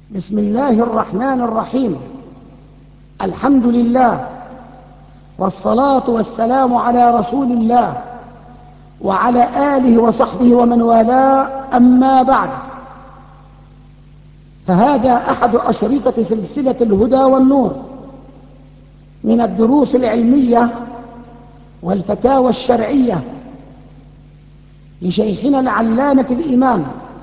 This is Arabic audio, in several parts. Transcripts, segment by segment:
بسم الله الرحمن الرحيم. الحمد لله، والصلاة والسلام على رسول الله وعلى آله وصحبه ومن والاه، أما بعد، فهذا أحد أشرطة سلسلة الهدى والنور من الدروس العلمية والفتاوى الشرعية لشيخنا العلامة الإمام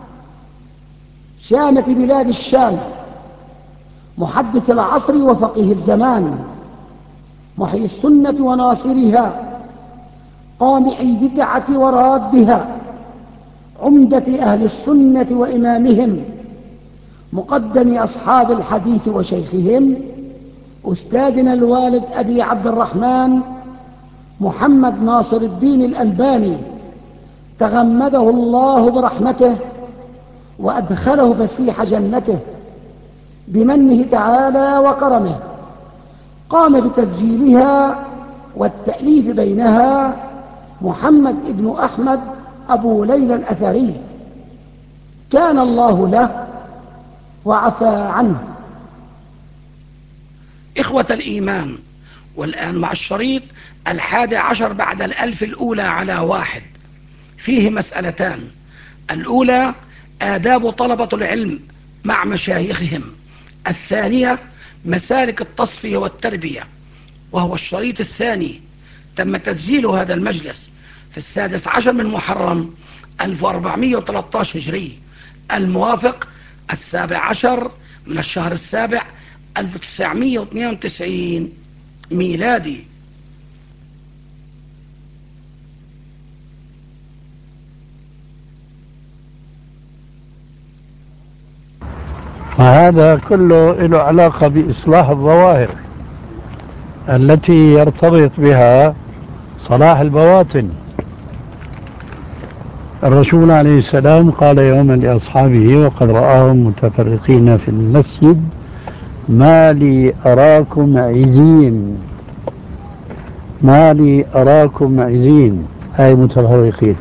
شامة بلاد الشام، محدث العصر وفقيه الزمان، محيي السنة وناصرها، قامع البدعة ورادها، عمدة أهل السنة وإمامهم، مقدم أصحاب الحديث وشيخهم، أستاذنا الوالد أبي عبد الرحمن محمد ناصر الدين الألباني، تغمده الله برحمته وأدخله فسيح جنته بمنه تعالى وكرمه. قام بتسجيلها والتأليف بينها محمد ابن أحمد أبو ليلى الأثري، كان الله له وعفى عنه. إخوة الإيمان، والآن مع الشريط 11 بعد 1000 الأولى على 1. فيه مسألتان: الأولى آداب طلبة العلم مع مشايخهم، الثانية مسالك التصفية والتربية، وهو الشريط الثاني. تم تسجيل هذا المجلس في 16 من محرم 1413 هجري، الموافق 17 من الشهر السابع 1992 ميلادي. هذا كله له علاقة بإصلاح الظواهر التي يرتبط بها صلاح البواطن. الرسول عليه السلام قال يوما لأصحابه وقد رآهم متفرقين في المسجد: ما لي أراكم عزين، ما لي أراكم عزين، أي متفرقين.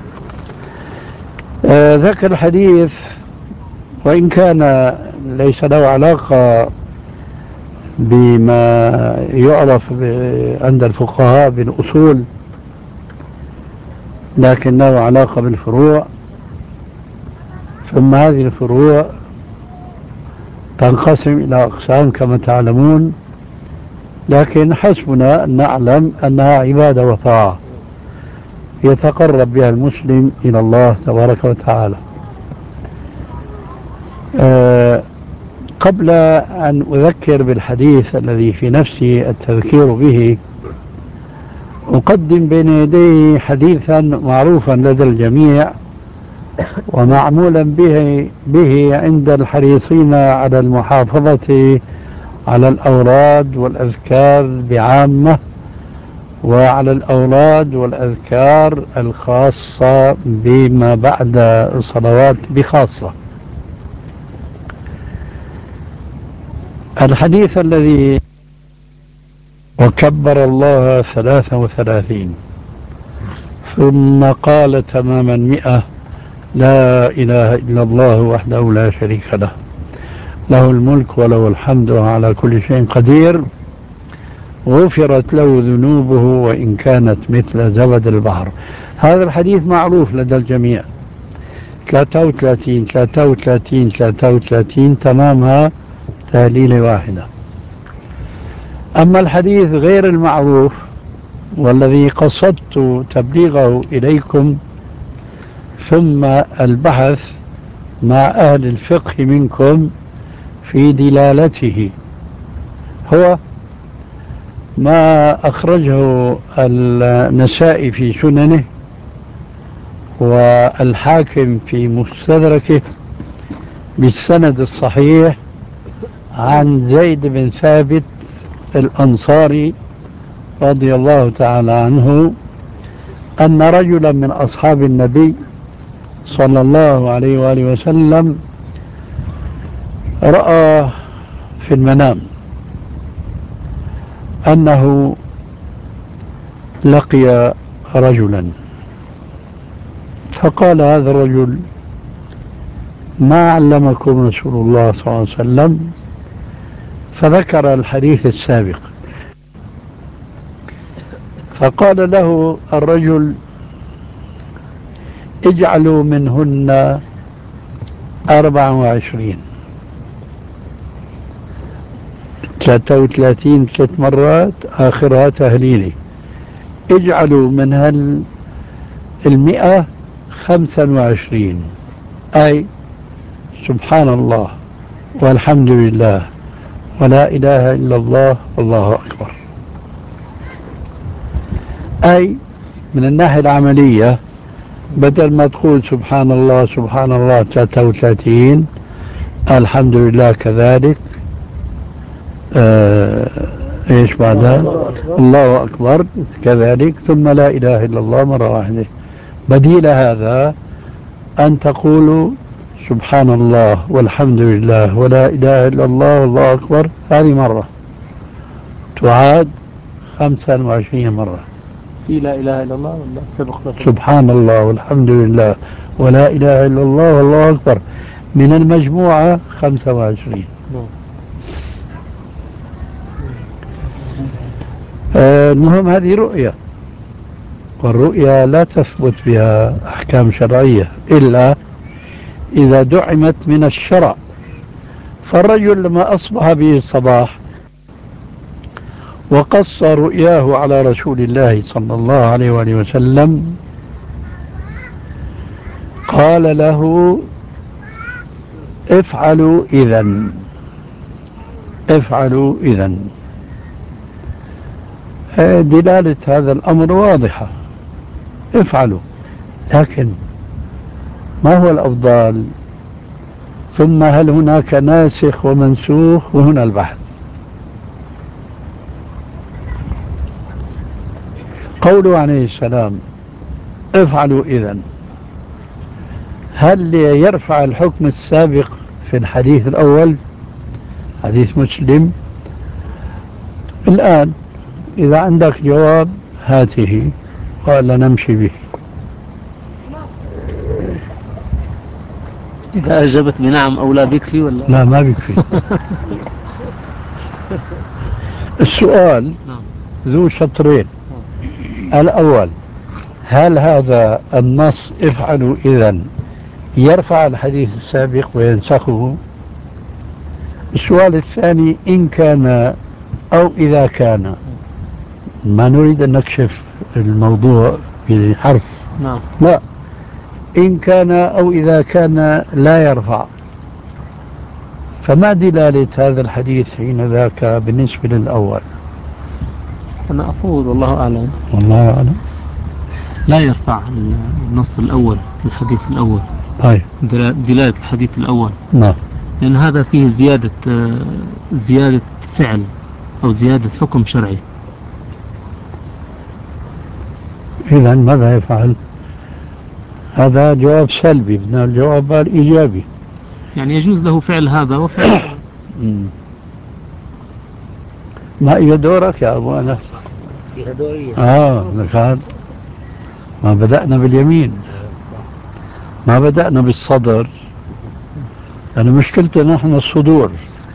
ذكر الحديث وإن كان ليس له علاقة بما يعرف عند الفقهاء بالأصول، لكن له علاقة بالفروع، ثم هذه الفروع تنقسم إلى أقسام كما تعلمون، لكن حسبنا أن نعلم أنها عبادة وطاعة يتقرب بها المسلم إلى الله تبارك وتعالى. قبل أن أذكر بالحديث الذي في نفسي التذكير به، أقدم بين يدي حديثا معروفا لدى الجميع ومعمولا به عند الحريصين على المحافظة على الأوراد والأذكار بعامة، وعلى الأوراد والأذكار الخاصة بما بعد الصلوات بخاصة. الحديث الذي وكبر الله 33 ثم قال تماما 100: لا إله إلا الله وحده لا شريك له، له الملك وله الحمد وعلى كل شيء قدير، غفرت له ذنوبه وإن كانت مثل زبد البحر. هذا الحديث معروف لدى الجميع، 33 33 33 تمامها تهليلة واحدة. أما الحديث غير المعروف والذي قصدت تبليغه إليكم ثم البحث مع أهل الفقه منكم في دلالته، هو ما أخرجه النسائي في سننه والحاكم في مستدركه بالسند الصحيح عن زيد بن ثابت الأنصاري رضي الله تعالى عنه أن رجلا من أصحاب النبي صلى الله عليه وآله وسلم رأى في المنام أنه لقي رجلا، فقال هذا الرجل: ما علمكم رسول الله صلى الله عليه وسلم، فذكر الحديث السابق. فقال له الرجل: اجعلوا منهن 24، 33 3 مرات آخرها تهليلي، اجعلوا منها 100 25، أي سبحان الله والحمد لله ولا إله إلا الله والله أكبر. أي من الناحية العملية بدل ما تقول سبحان الله سبحان الله 33، الحمد لله كذلك، ايش بعدها؟ الله أكبر كذلك، ثم لا إله إلا الله مرة واحدة. بديل هذا أن تقولوا سبحان الله والحمد لله ولا إله إلا الله والله أكبر، هذه مرة تعاد 25 مرة. في لا إله إلا الله ولا سبق لكم؟ سبحان الله والحمد لله ولا إله إلا الله والله أكبر من المجموعة 25. المهم هذه رؤية، والرؤيا لا تثبت بها أحكام شرعية إلا إذا دعمت من الشرع. فالرجل لما أصبح به الصباح وقص رؤياه على رسول الله صلى الله عليه وآله وسلم، قال له: افعلوا إذن، افعلوا إذن. دلالة هذا الأمر واضحة، افعلوا. لكن ما هو الأفضل؟ ثم هل هناك ناسخ ومنسوخ؟ وهنا البحث. قوله عليه السلام افعلوا إذن، هل يرفع الحكم السابق في الحديث الأول حديث مسلم؟ الآن إذا عندك جواب هاته قال نمشي به. إذا أجبت بنعم أو لا بيكفي ولا؟ لا ما بيكفي. السؤال ذو شطرين. الأول: هل هذا النص افعلوا إذن يرفع الحديث السابق وينسخه؟ السؤال الثاني: إن كان أو إذا كان، ما نريد أن نكشف الموضوع بحرف، لا، إن كان أو إذا كان لا يرفع، فما دلالة هذا الحديث حين ذاك بالنسبة للأول؟ أنا أقول والله أعلم، والله أعلم لا يرفع النص الأول، الحديث الأول، دلالة الحديث الأول، نعم، لأن هذا فيه زيادة فعل أو زيادة حكم شرعي. إذا ماذا يفعل؟ هذا جواب سلبي، بدنا الجواب الإيجابي. يعني يجوز له فعل هذا وفعل ما هي دورك يا أبو أنس؟ فيها دورية. لك ما بدأنا باليمين، ما بدأنا بالصدر، أنا مشكلتنا نحن الصدور.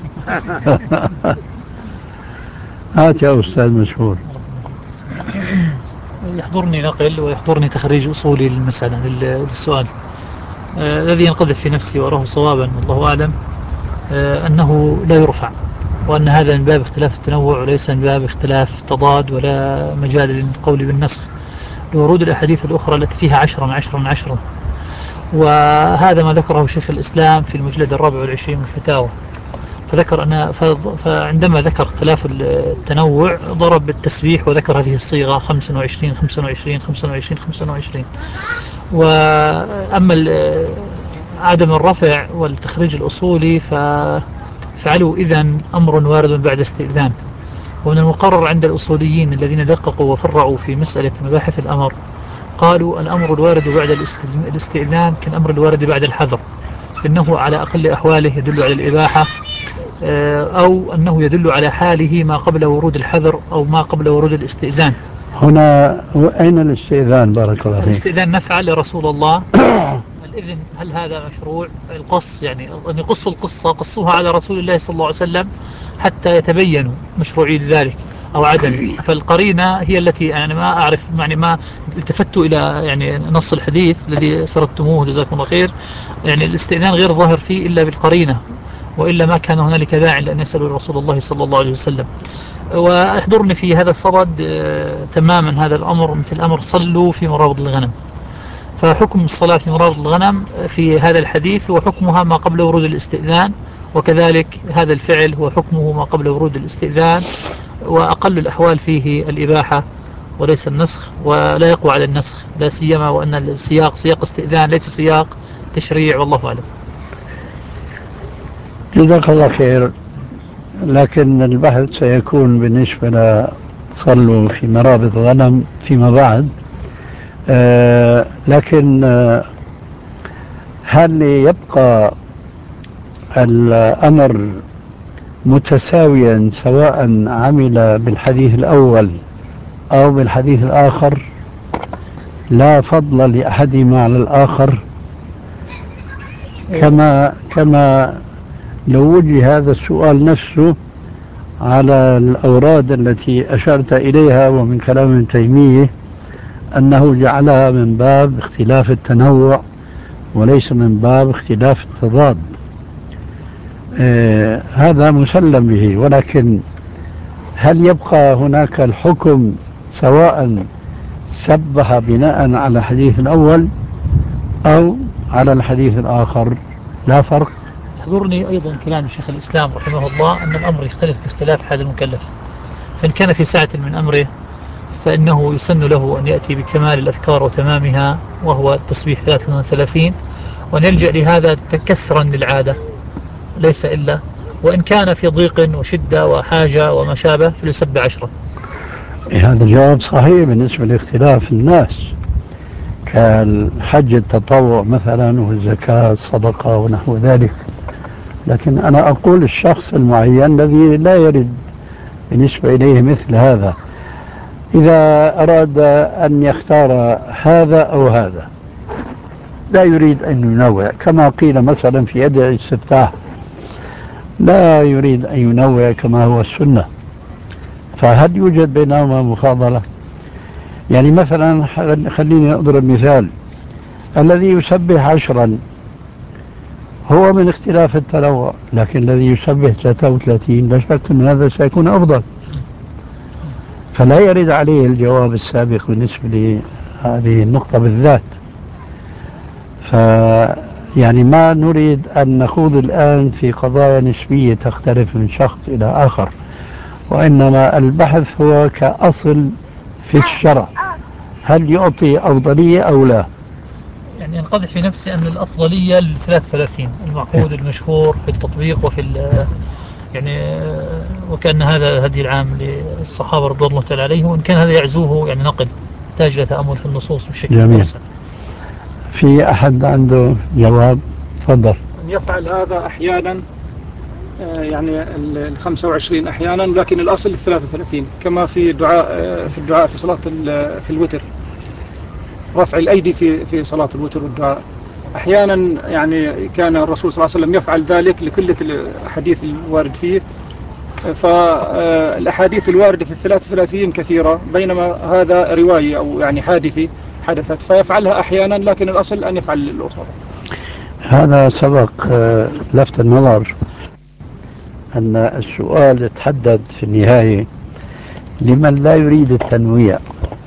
هات يا أستاذ مشهور. يحضرني نقل ويحضرني تخريج أصولي للمسألة للسؤال. الذي ينقذف في نفسي وأراه صوابا والله أعلم أنه لا يرفع، وأن هذا من باب اختلاف التنوع وليس من باب اختلاف تضاد ولا مجال للقول بالنسخ، لورود الأحاديث الأخرى التي فيها 10 وهذا ما ذكره شيخ الإسلام في المجلد 24 من الفتاوى. فعندما ذكر اختلاف التنوع ضرب بالتسبيح وذكر هذه الصيغة 25 25 25 25. وأما عدم الرفع والتخريج الأصولي ففعلوا إذن أمر وارد بعد استئذان. ومن المقرر عند الأصوليين الذين دققوا وفرعوا في مسألة مباحث الأمر قالوا الأمر الوارد بعد الاستئذان كالأمر الوارد بعد الحظر، إنه على أقل أحواله يدل على الإباحة، أو أنه يدل على حاله ما قبل ورود الحظر أو ما قبل ورود الاستئذان. هنا أين الاستئذان؟ بارك الله فيك. الاستئذان نفعل لرسول الله إذن هل هذا مشروع القص، يعني أن يقصوا القصة قصوها على رسول الله صلى الله عليه وسلم حتى يتبينوا مشروعية ذلك أو عدم؟ فالقرينة هي التي أنا ما أعرف، يعني ما التفت إلى يعني نص الحديث الذي سردتموه جزاكم الله خير، يعني الاستئذان غير ظاهر فيه إلا بالقرينة، وإلا ما كان هنالك داعي لأن يسألوا رسول الله صلى الله عليه وسلم. وأحضرني في هذا الصدد تماما هذا الأمر مثل أمر صلوا في مرابض الغنم. فحكم الصلاة في مرابض الغنم في هذا الحديث هو حكمها ما قبل ورود الاستئذان، وكذلك هذا الفعل هو حكمه ما قبل ورود الاستئذان، وأقل الأحوال فيه الإباحة وليس النسخ، ولا يقوى على النسخ، لا سيما وأن السياق سياق استئذان ليس سياق تشريع، والله أعلم. جزاك الله خير. لكن البحث سيكون بالنسبة لصلوا في مرابط غنم فيما بعد. لكن هل يبقى الأمر متساويا سواء عمل بالحديث الأول أو بالحديث الآخر، لا فضل لأحدهما على الآخر؟ كما لو وجه هذا السؤال نفسه على الأوراد التي أشرت إليها ومن كلام ابن تيمية أنه جعلها من باب اختلاف التنوع وليس من باب اختلاف التضاد. هذا مسلم به، ولكن هل يبقى هناك الحكم سواء سبح بناء على الحديث الأول أو على الحديث الآخر؟ لا فرق. يحضرني أيضا كلام شيخ الإسلام رحمه الله أن الأمر يختلف باختلاف حال المكلف، فإن كان في ساعة من أمره فإنه يسن له أن يأتي بكمال الأذكار وتمامها وهو التسبيح 33، وأن يلجأ لهذا تكسرا للعادة ليس إلا، وإن كان في ضيق وشدة وحاجة وما شابه فليسبح 10. هذا جواب صحيح بالنسبة لاختلاف الناس، كالحج التطوع مثلا والزكاة الصدقة ونحو ذلك. لكن أنا أقول الشخص المعين الذي لا يرد بالنسبة إليه مثل هذا، إذا أراد أن يختار هذا أو هذا، لا يريد أن ينوع، كما قيل مثلا في يد الاستفتاح لا يريد أن ينوع كما هو السنة، فهل يوجد بينهما مفاضلة؟ يعني مثلا خليني أضرب مثال، الذي يسبح 10 هو من اختلاف التنوع، لكن الذي يسبح 33 لا شك أن هذا سيكون أفضل، فلا يرد عليه الجواب السابق بالنسبة لهذه النقطة بالذات. يعني ما نريد أن نخوض الآن في قضايا نسبية تختلف من شخص إلى آخر، وإنما البحث هو كأصل في الشرع، هل يعطي أفضلية أو لا؟ يعني ينقضي في نفسي أن الأفضلية ل 33 المعقود المشهور في التطبيق وفي يعني وكأن هذا هدي العام للصحابة رضوان الله تعالى عليهم، وإن كان هذا يعزوه يعني نقل تاج تأمل في النصوص بشكل مرسل. في أحد عنده جواب؟ تفضل. أن يفعل هذا أحيانا، يعني 25 أحيانا، لكن الأصل 33 كما في الدعاء في صلاة في الوتر، رفع الأيدي في صلاة الوتر والدعاء. أحيانا يعني كان الرسول صلى الله عليه وسلم يفعل ذلك لكل الحديث الوارد فيه، فالأحاديث الواردة في 33 كثيرة، بينما هذا رواية أو يعني حدثت فيفعلها أحيانا، لكن الأصل أن يفعل الأخرى. هذا سبق لفت النظر أن السؤال تحدد في النهاية لمن لا يريد التنويع،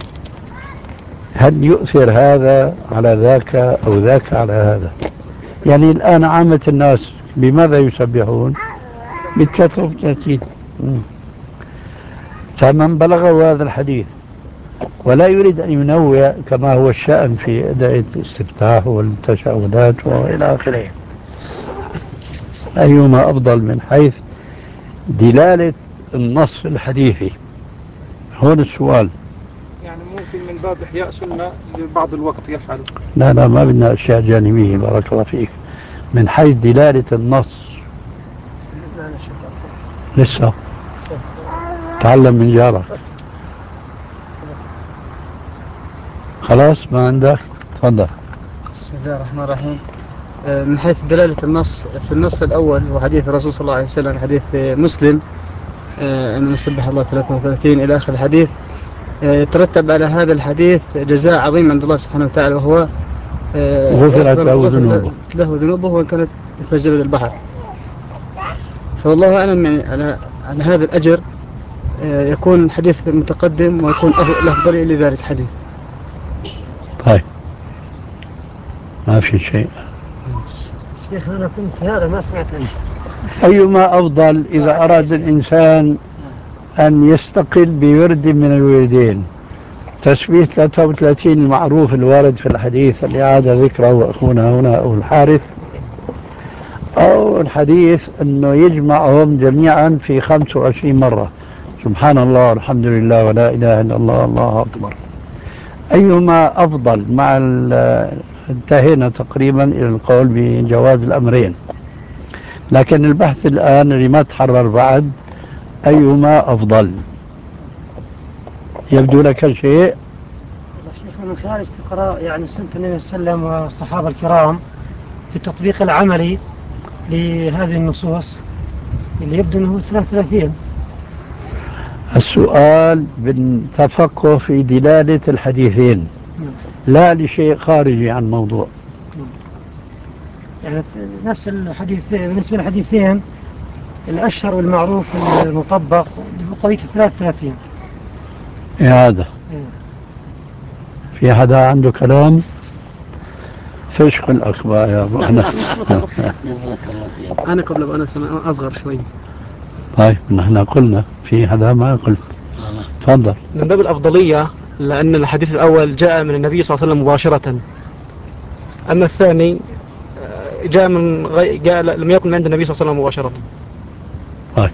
هل يؤثر هذا على ذاك أو ذاك على هذا؟ يعني الآن عامة الناس بماذا يسبحون؟ بالكثرة 30. فمن بلغه هذا الحديث ولا يريد أن ينوع كما هو الشأن في أداء الاستفتاح والتشهدات وإلى آخره، أيهما أفضل من حيث دلالة النص الحديثي؟ هون السؤال. يعني ممكن من باب إحياء سنة لبعض الوقت يفعل. لا ما بدنا أشياء جانبية، بارك الله فيك. من حيث دلالة النص لسه تعلم من جارك. خلاص ما عندك؟ تفضل. بسم الله الرحمن الرحيم. من حيث دلالة النص في النص الأول وحديث الرسول صلى الله عليه وسلم حديث مسلم أن نسبح الله 33 إلى آخر الحديث، ترتب على هذا الحديث جزاء عظيم عند الله سبحانه وتعالى، وهو غفرت له ذنوبه وإن كانت مثل زبد البحر. فوالله أعلم يعني على هذا الأجر يكون حديث متقدم ويكون الأفضل لذلك الحديث. طيب ما في شيء. شيخ أنا كنت هذا ما سمعت عنه. أيما أفضل إذا أراد الإنسان أن يستقل بورد من الوردين، تسبيح 33 المعروف الوارد في الحديث اللي عاد ذكره أخونا هنا أو الحارث، أو الحديث أنه يجمعهم جميعا في 25 مرة، سبحان الله والحمد لله ولا إله إلا الله الله أكبر. أيهما أفضل؟ مع انتهينا تقريبا إلى القول بجواز الأمرين، لكن البحث الآن اللي ما تحرر بعد أيهما أفضل؟ يبدو لك شيء؟ شيخ من خلال استقراء يعني سنة النبي صلى الله عليه وسلم والصحابة الكرام في التطبيق العملي لهذه النصوص اللي يبدو أنه 33. السؤال بالتفقه في دلالة الحديثين لا لشيء خارجي عن الموضوع. يعني نفس الحديث بالنسبة للحديثين الأشهر والمعروف المطبق قضية 33. هذا في حدا عنده كلام؟ فشق الأخبار يا أبو أنس. أنا قبل أبو أنس أصغر شوي. طيب نحن قلنا في حدا ما قلت. تفضل. من باب الأفضلية لأن الحديث الأول جاء من النبي صلى الله عليه وسلم مباشرة، أما الثاني جاء لم يكن عند النبي صلى الله عليه وسلم مباشرة. طيب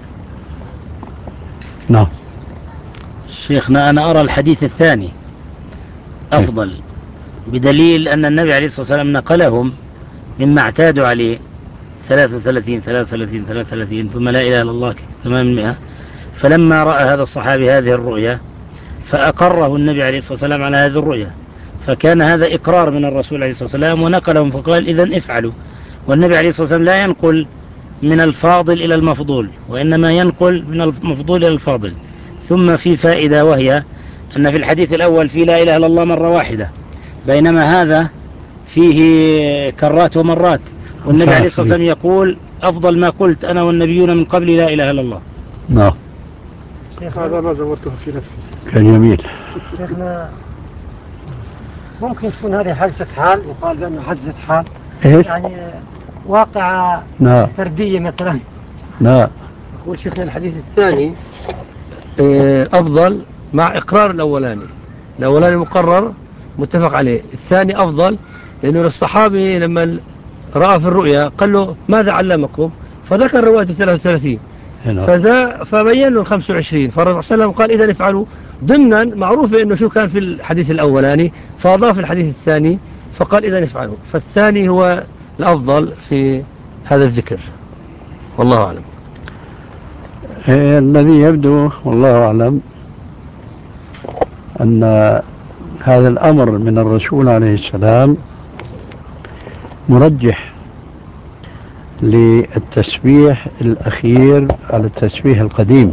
نعم شيخنا أنا أرى الحديث الثاني أفضل، بدليل أن النبي عليه الصلاة والسلام نقلهم مما اعتادوا عليه 33 33 33 ثم لا إله إلا الله 800. فلما رأى هذا الصحابي هذه الرؤيا فأقره النبي عليه الصلاة والسلام على هذه الرؤيا، فكان هذا إقرار من الرسول عليه الصلاة والسلام ونقلهم فقال إذن افعلوا. والنبي عليه الصلاة والسلام لا ينقل من الفاضل إلى المفضول، وإنما ينقل من المفضول إلى الفاضل. ثم في فائدة، وهي أن في الحديث الأول في لا إله إلا الله مرة واحدة، بينما هذا فيه كرات ومرات، والنبي عليه الصلاة والسلام يقول أفضل ما قلت أنا والنبيون من قبل لا إله إلا الله. نعم هذا ما زورته في نفسي. كان جميل. شيخنا ممكن تكون هذه حادثة حال، يقال بأنه حادثة حال إيش؟ يعني واقعة فردية مثلا. لا أقول شيخنا الحديث الثاني أفضل مع إقرار الأولاني مقرر متفق عليه، الثاني أفضل لأنه الصحابي لما رأى في الرؤيا قال له ماذا علمكم؟ فذكر رواية 33 فبين له 25، فالرسول صلى الله عليه وسلم قال إذا افعلوا ضمنا معروفة أنه شو كان في الحديث الأولاني، فأضاف الحديث الثاني فقال إذا افعلوا، فالثاني هو الأفضل في هذا الذكر والله أعلم. الذي يبدو والله أعلم أن هذا الأمر من الرسول عليه السلام مرجح للتسبيح الأخير على التسبيح القديم،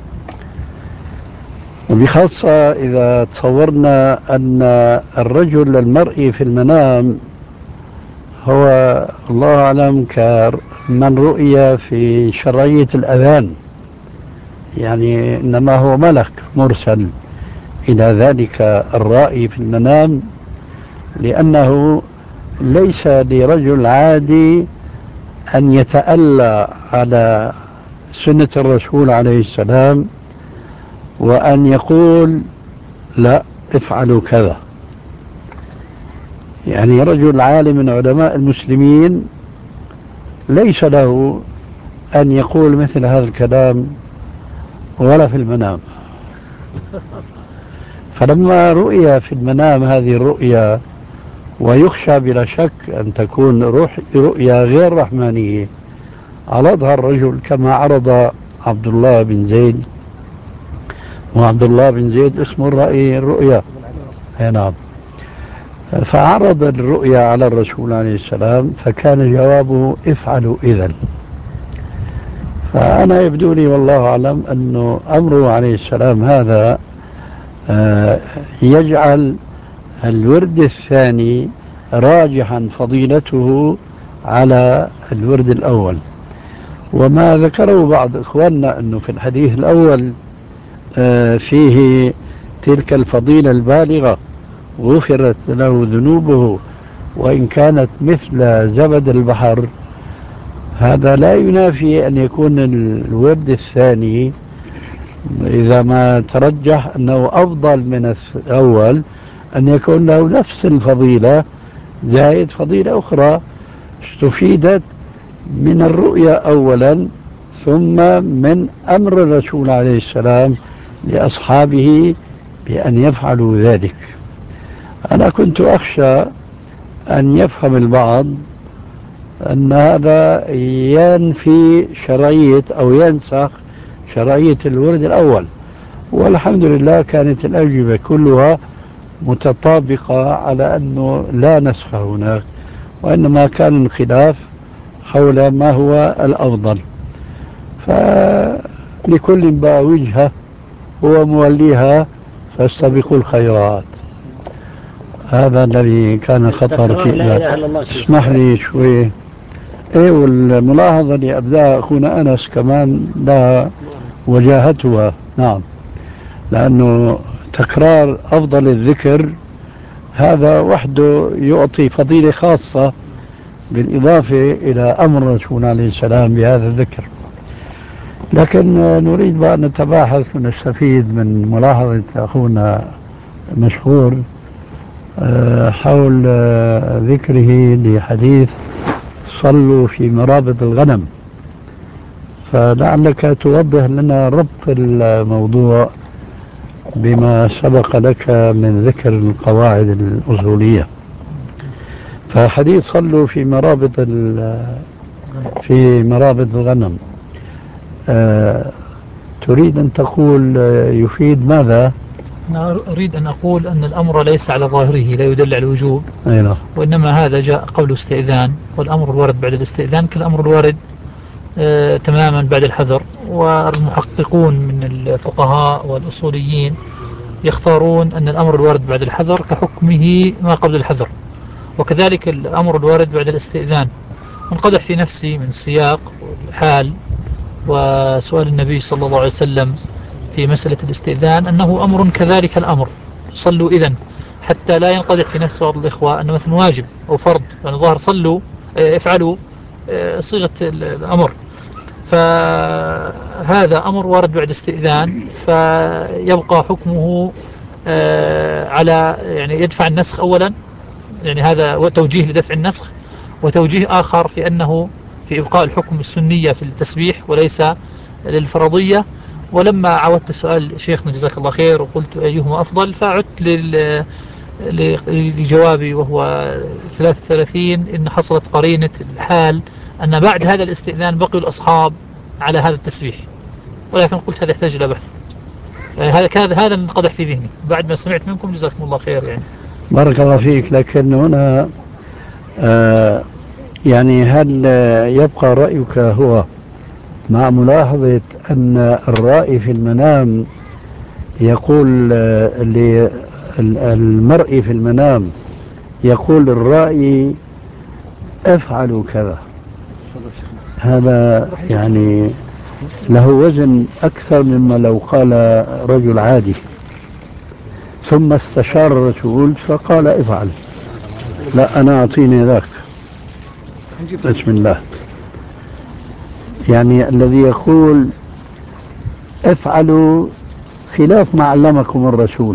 وبخاصة إذا تصورنا أن الرجل المرئي في المنام هو الله أعلم كمن رؤي في شرعية الأذان، يعني إنما هو ملك مرسل إلى ذلك الرائي في المنام، لأنه ليس لرجل عادي أن يتألى على سنة الرسول عليه السلام وأن يقول لا افعلوا كذا. يعني رجل عالم من علماء المسلمين ليس له أن يقول مثل هذا الكلام ولا في المنام. فلما رؤيا في المنام هذه الرؤيا، ويخشى بلا شك أن تكون رؤيا غير رحمانية، عرضها الرجل كما عرض عبد الله بن زيد، وعبد الله بن زيد اسمه الرؤيا. نعم. فعرض الرؤيا على الرسول عليه السلام، فكان جوابه افعلوا إذن. فأنا يبدو لي والله أعلم أنه أمره عليه السلام هذا يجعل الورد الثاني راجحا فضيلته على الورد الأول. وما ذكره بعض إخواننا أنه في الحديث الأول فيه تلك الفضيلة البالغة، غفرت له ذنوبه وإن كانت مثل زبد البحر، هذا لا ينافي أن يكون الورد الثاني إذا ما ترجح أنه أفضل من الأول أن يكون له نفس الفضيلة زائد فضيلة أخرى استفيدت من الرؤيا أولا، ثم من أمر الرسول عليه السلام لأصحابه بأن يفعلوا ذلك. أنا كنت أخشى أن يفهم البعض أن هذا ينفي شرعية أو ينسخ شرعية الورد الأول، والحمد لله كانت الأجوبة كلها متطابقة على أنه لا نسخ هناك، وإنما كان الخلاف حول ما هو الأفضل. فلكل بقى وجهة هو موليها، فاستبقوا الخيرات. هذا الذي كان خطر فيه. اسمح لي شوي. ايه، والملاحظة اللي أبدأها أخونا أنس كمان لا وجاهتها. نعم، لأنه تكرار أفضل الذكر هذا وحده يعطي فضيلة خاصة بالإضافة إلى أمر الرسول عليه السلام بهذا الذكر. لكن نريد بقى أن نتباحث ونستفيد من ملاحظة أخونا مشهور حول ذكره لحديث صلوا في مرابض الغنم، فلعلك توضح لنا ربط الموضوع بما سبق لك من ذكر القواعد الأصولية. فحديث صلوا في مرابض الغنم تريد أن تقول يفيد ماذا؟ أنا أريد أن أقول أن الأمر ليس على ظاهره، لا يدل على الوجوب، وإنما هذا جاء قبل استئذان، والأمر الوارد بعد الاستئذان كالأمر الوارد تماما بعد الحذر. والمحققون من الفقهاء والأصوليين يختارون أن الأمر الوارد بعد الحذر كحكمه ما قبل الحذر، وكذلك الأمر الوارد بعد الاستئذان. انقدح في نفسي من سياق الحال وسؤال النبي صلى الله عليه وسلم في مسألة الاستئذان أنه أمر كذلك الأمر، صلوا إذن، حتى لا ينقدح في نفس بعض الإخوة أنه مثل واجب أو فرض، يعني ظهر صلوا افعلوا صيغة الأمر. فهذا أمر وارد بعد استئذان، فيبقى حكمه على يعني يدفع النسخ أولا، يعني هذا توجيه لدفع النسخ، وتوجيه آخر في أنه في إبقاء الحكم السنية في التسبيح وليس للفرضية. ولما عودت سؤال شيخنا جزاك الله خير وقلت أيهما أفضل، فعدت لجوابي وهو 33 إن حصلت قرينة الحال أن بعد هذا الاستئذان بقي الأصحاب على هذا التسبيح، ولكن قلت هذا يحتاج إلى بحث. هذا انقدح في ذهني بعد ما سمعت منكم، جزاكم الله خير. يعني بارك الله فيك. لكن هنا يعني هل يبقى رأيك هو مع ملاحظة أن الرائي في المنام يقول للمرء في المنام يقول الرائي افعلوا كذا، هذا يعني له وزن أكثر مما لو قال رجل عادي ثم استشار الرسول فقال افعل؟ لا، أنا أعطيني ذاك. بسم الله. يعني الذي يقول افعلوا خلاف ما علمكم الرسول،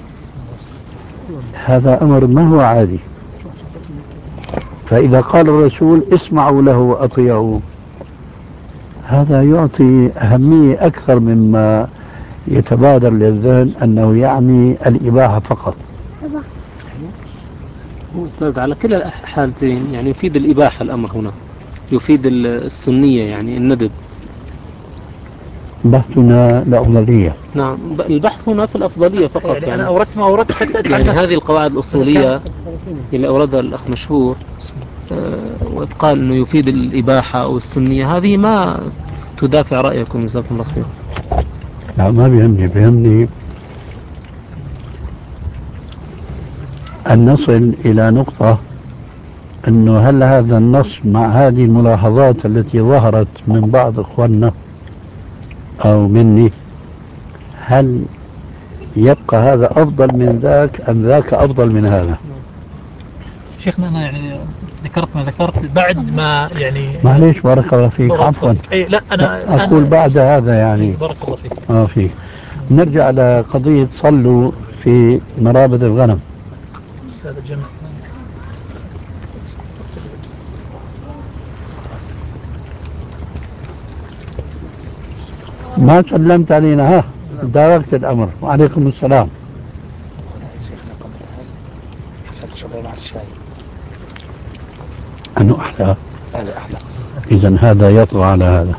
هذا أمر ما هو عادي. فإذا قال الرسول اسمعوا له وأطيعوا، هذا يعطي أهمية أكثر مما يتبادر للذهن أنه يعني الإباحة فقط. أستاذ على كلا الحالتين يعني يفيد الإباحة الأمر هنا، يفيد السنية يعني الندب. بحثنا الأفضلية. نعم، البحث هنا في الأفضلية فقط. يعني أنا أوردت ما أوردت حتى يعني أتحدث. هذه القواعد الأصولية اللي أوردها الأخ مشهور وقال أنه يفيد الإباحة أو السنية، هذه ما تدافع رأيكم. جزاكم الله خير. لا ما بيهمني أن نصل إلى نقطة أنه هل هذا النص مع هذه الملاحظات التي ظهرت من بعض إخواننا أو مني، هل يبقى هذا أفضل من ذاك أم ذاك أفضل من هذا؟ شيخنا أنا يعني ذكرت ما ذكرت بعد ما يعني معليش بارك الله فيك، عفوا. أي لا أنا أقول بعد هذا يعني بارك الله فيك. فيك. نرجع لقضية صلوا في مرابض الغنم. أستاذ الجمع ما سلمت علينا، ها داركت الأمر. وعليكم السلام. أنه أحلى؟ هذا أحلى. إذن هذا يطغى على هذا.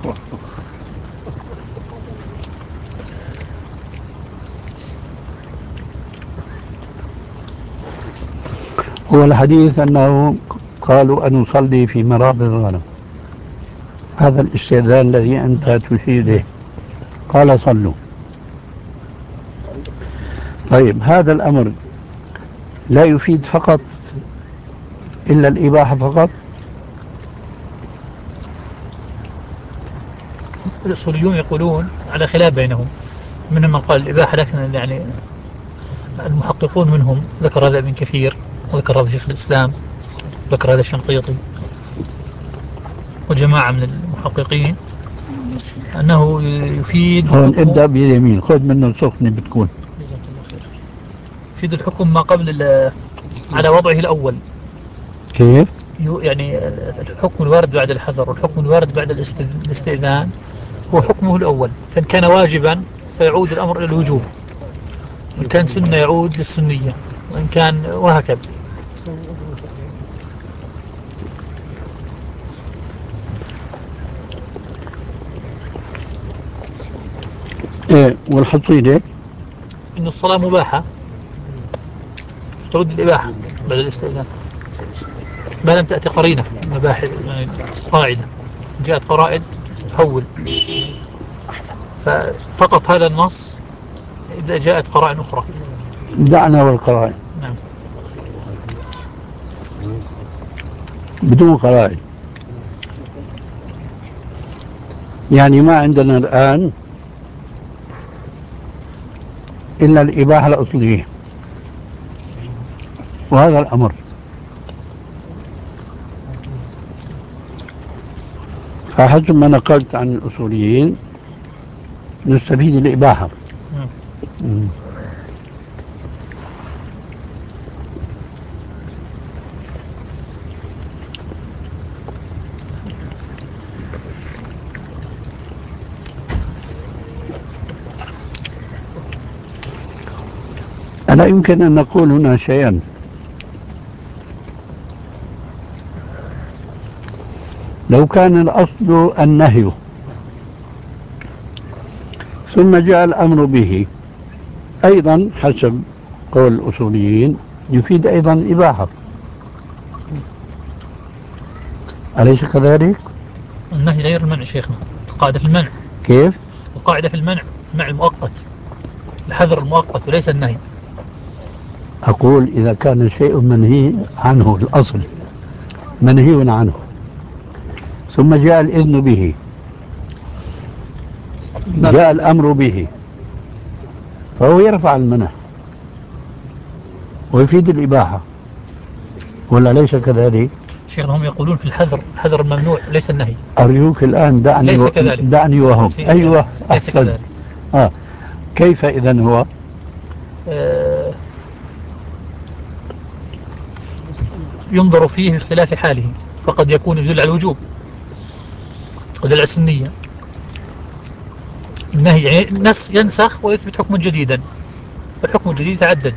هو الحديث أنه قالوا أن نصلي في مرابض الغنم، هذا الاستئذان الذي أنت تشير إليه، قال صلوا. طيب هذا الأمر لا يفيد فقط إلا الإباحة فقط؟ الأصوليون يقولون على خلاف بينهم، منهم من قال الإباحة، لكن يعني المحققون منهم ذكر هذا ابن كثير، وذكر هذا شيخ الإسلام، ذكر هذا الشنقيطي وجماعة من المحققين أنه يفيد هون ابدأ باليمين، خذ منه سخنة بتكون. يفيد الحكم ما قبل على وضعه الأول. كيف؟ يعني الحكم الوارد بعد الحظر والحكم الوارد بعد الاستئذان هو حكمه الأول، فإن كان واجبا فيعود الأمر إلى الوجوب، وإن كان سنة يعود للسنية، وإن كان وهكذا. إيه والحصيلة؟ إن الصلاة مباحة تعود الإباحة بعد الاستئذان ما لم تأتي قرينة مباحة، يعني قاعدة جاءت قرائن تحول، ففقط هذا النص إذا جاءت قرائن أخرى. دعنا والقرائن. نعم. بدون قرائن يعني ما عندنا الآن إلا الإباحة الأصلية، وهذا الأمر. فحسب ما نقلت عن الأصوليين نستفيد الإباحة. ألا يمكن أن نقول هنا شيئا؟ لو كان الأصل النهي ثم جاء الأمر به، أيضا حسب قول الأصوليين يفيد أيضا الإباحة، أليس كذلك؟ النهي غير المنع شيخنا، القاعدة في المنع. كيف؟ القاعدة في المنع، المنع المؤقت، الحذر المؤقت وليس النهي. أقول إذا كان شيء منهي عنه، الأصل منهي عنه ثم جاء الإذن به، جاء الأمر به، فهو يرفع المنع ويفيد الإباحة، ولا ليس كذلك؟ شيخنا هم يقولون في الحذر، الحذر الممنوع ليس النهي. أرجوك الآن دعني ليس كذلك. دعني وهم. أيوة ليس كذلك. كيف إذن هو؟ ينظر فيه في اختلاف حاله، فقد يكون يدل على الوجوب، قد على السنية. النهي يعني ينسخ ويثبت حكما جديدا، فالحكم الجديد يتعدد.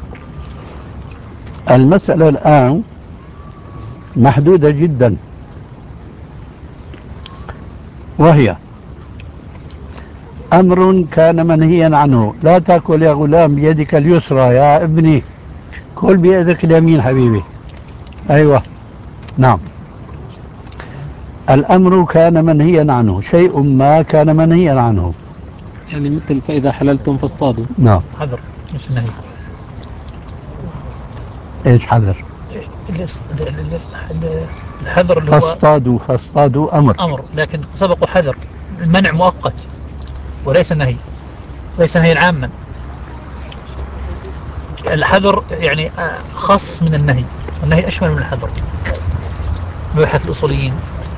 المسألة الآن محدودة جدا، وهي أمر كان منهيا عنه. لا تأكل يا غلام بيدك اليسرى يا ابني، كل بيدك اليمين حبيبي. أيوة نعم. الأمر كان منهيا عنه، شيء ما كان منهيا عنه. يعني مثل فإذا حللتم فاصطادوا. نعم. حذر مش نهي. ايش حذر؟ الحذر اللي هو فاصطادوا أمر، لكن سبقوا حذر. المنع مؤقت وليس نهي، ليس نهي عاما. الحذر يعني خاص من النهي، والنهي أشمل من الحذر ببحث الأصوليين.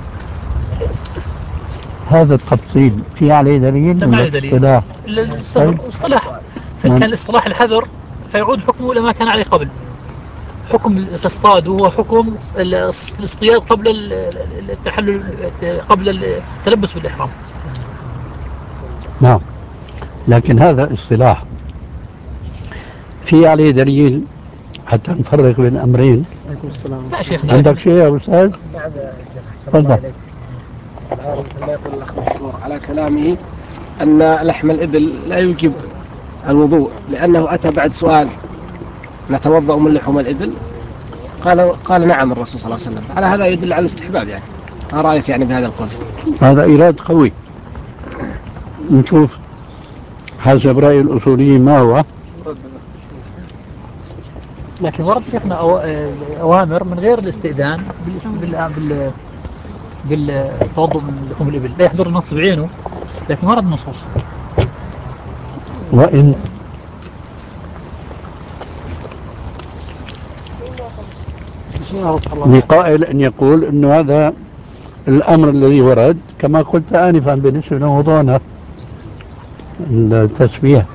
هذا التفصيل في عليه دليل؟ ما عليه دليل. الاصطلاح فإن كان الاصطلاح الحذر فيعود حكمه إلى ما كان عليه قبل. حكم الاصطياد هو حكم الاصطياد قبل التحلل، قبل التلبس بالإحرام. نعم، لكن هذا اصطلاح في عليه دليل حتى نفرق بين أمرين. لا شيخنا، عندك شيء يا أستاذ؟ تفضل. لا يقول الأخ مشهور على كلامه أن لحم الإبل لا يوجب الوضوء، لأنه أتى بعد سؤال نتوضأ من لحوم الإبل؟ قال نعم الرسول صلى الله عليه وسلم. على هذا يدل على الاستحباب. يعني ما رأيك يعني بهذا القول؟ هذا إيراد قوي. نشوف حسب رأي الأصوليين ما هو. لكن ورد شيخنا أوامر من غير الاستئذان بالتوضؤ من لحوم الإبل، لا يحضر النص بعينه، لكن ورد نصوص. وإن لقائل أن يقول أن هذا الأمر الذي ورد كما قلت آنفا بالنسبة لموضوعنا التسبيح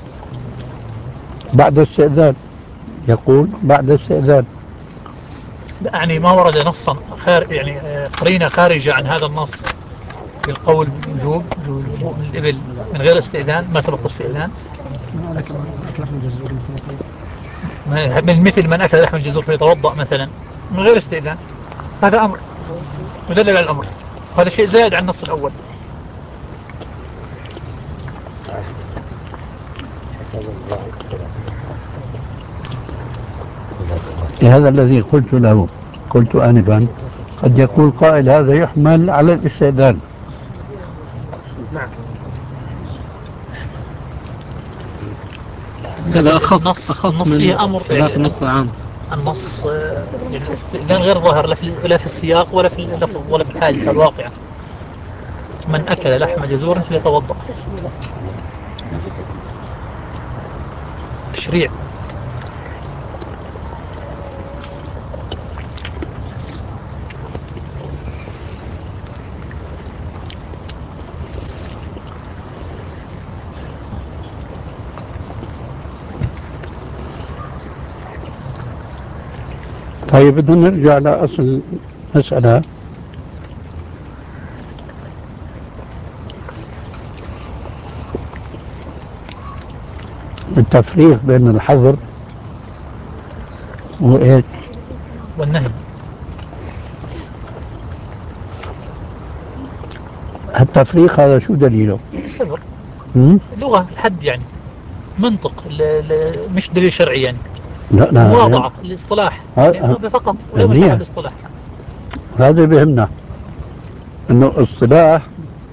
بعد استئذان، يقول بعد استئذان. يعني ما ورد نصا يعني قرينة خارجة عن هذا النص بالقول بوجوب من الإبل من غير استئذان، ما سبق استئذان. من مثل من أكل لحم الجزور فيتوضأ مثلا من غير استئذان، هذا أمر مدلل على الأمر، هذا شيء زائد عن النص الأول. هذا الذي قلت له، قلت آنفا قد يقول قائل هذا يحمل على الاستئذان. نعم. هذا أخص من أمر ذات النص عام. النص يعني الاستئذان غير ظاهر لا في السياق ولا في اللفظ ولا في الحادثة الواقعة. من أكل لحم جزور فليتوضأ. تشريع. طيب بدنا نرجع لأصل المسألة. التفريق بين الحظر وإيش والنهي. التفريق هذا شو دليله؟ الصبر، لغة الحد يعني منطق مش دليل شرعي يعني. لا مواضعة الاصطلاح يعني فقط ولا مشابه الاصطلاح. هذا بيهمنا انه اصطلاح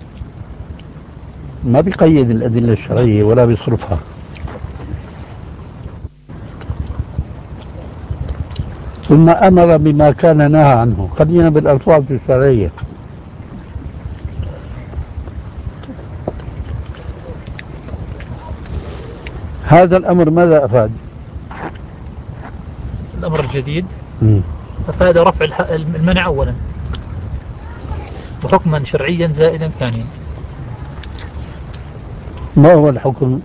ما بيقيد الأدلة الشرعية ولا بيصرفها. ثم أمر بما كان نهى عنه. خلينا بالألفاظ الشرعية. هذا الأمر ماذا أفاد؟ الأمر الجديد أفاد رفع المنع أولا، وحكما شرعيا زائدا ثانيا. ما هو الحكم؟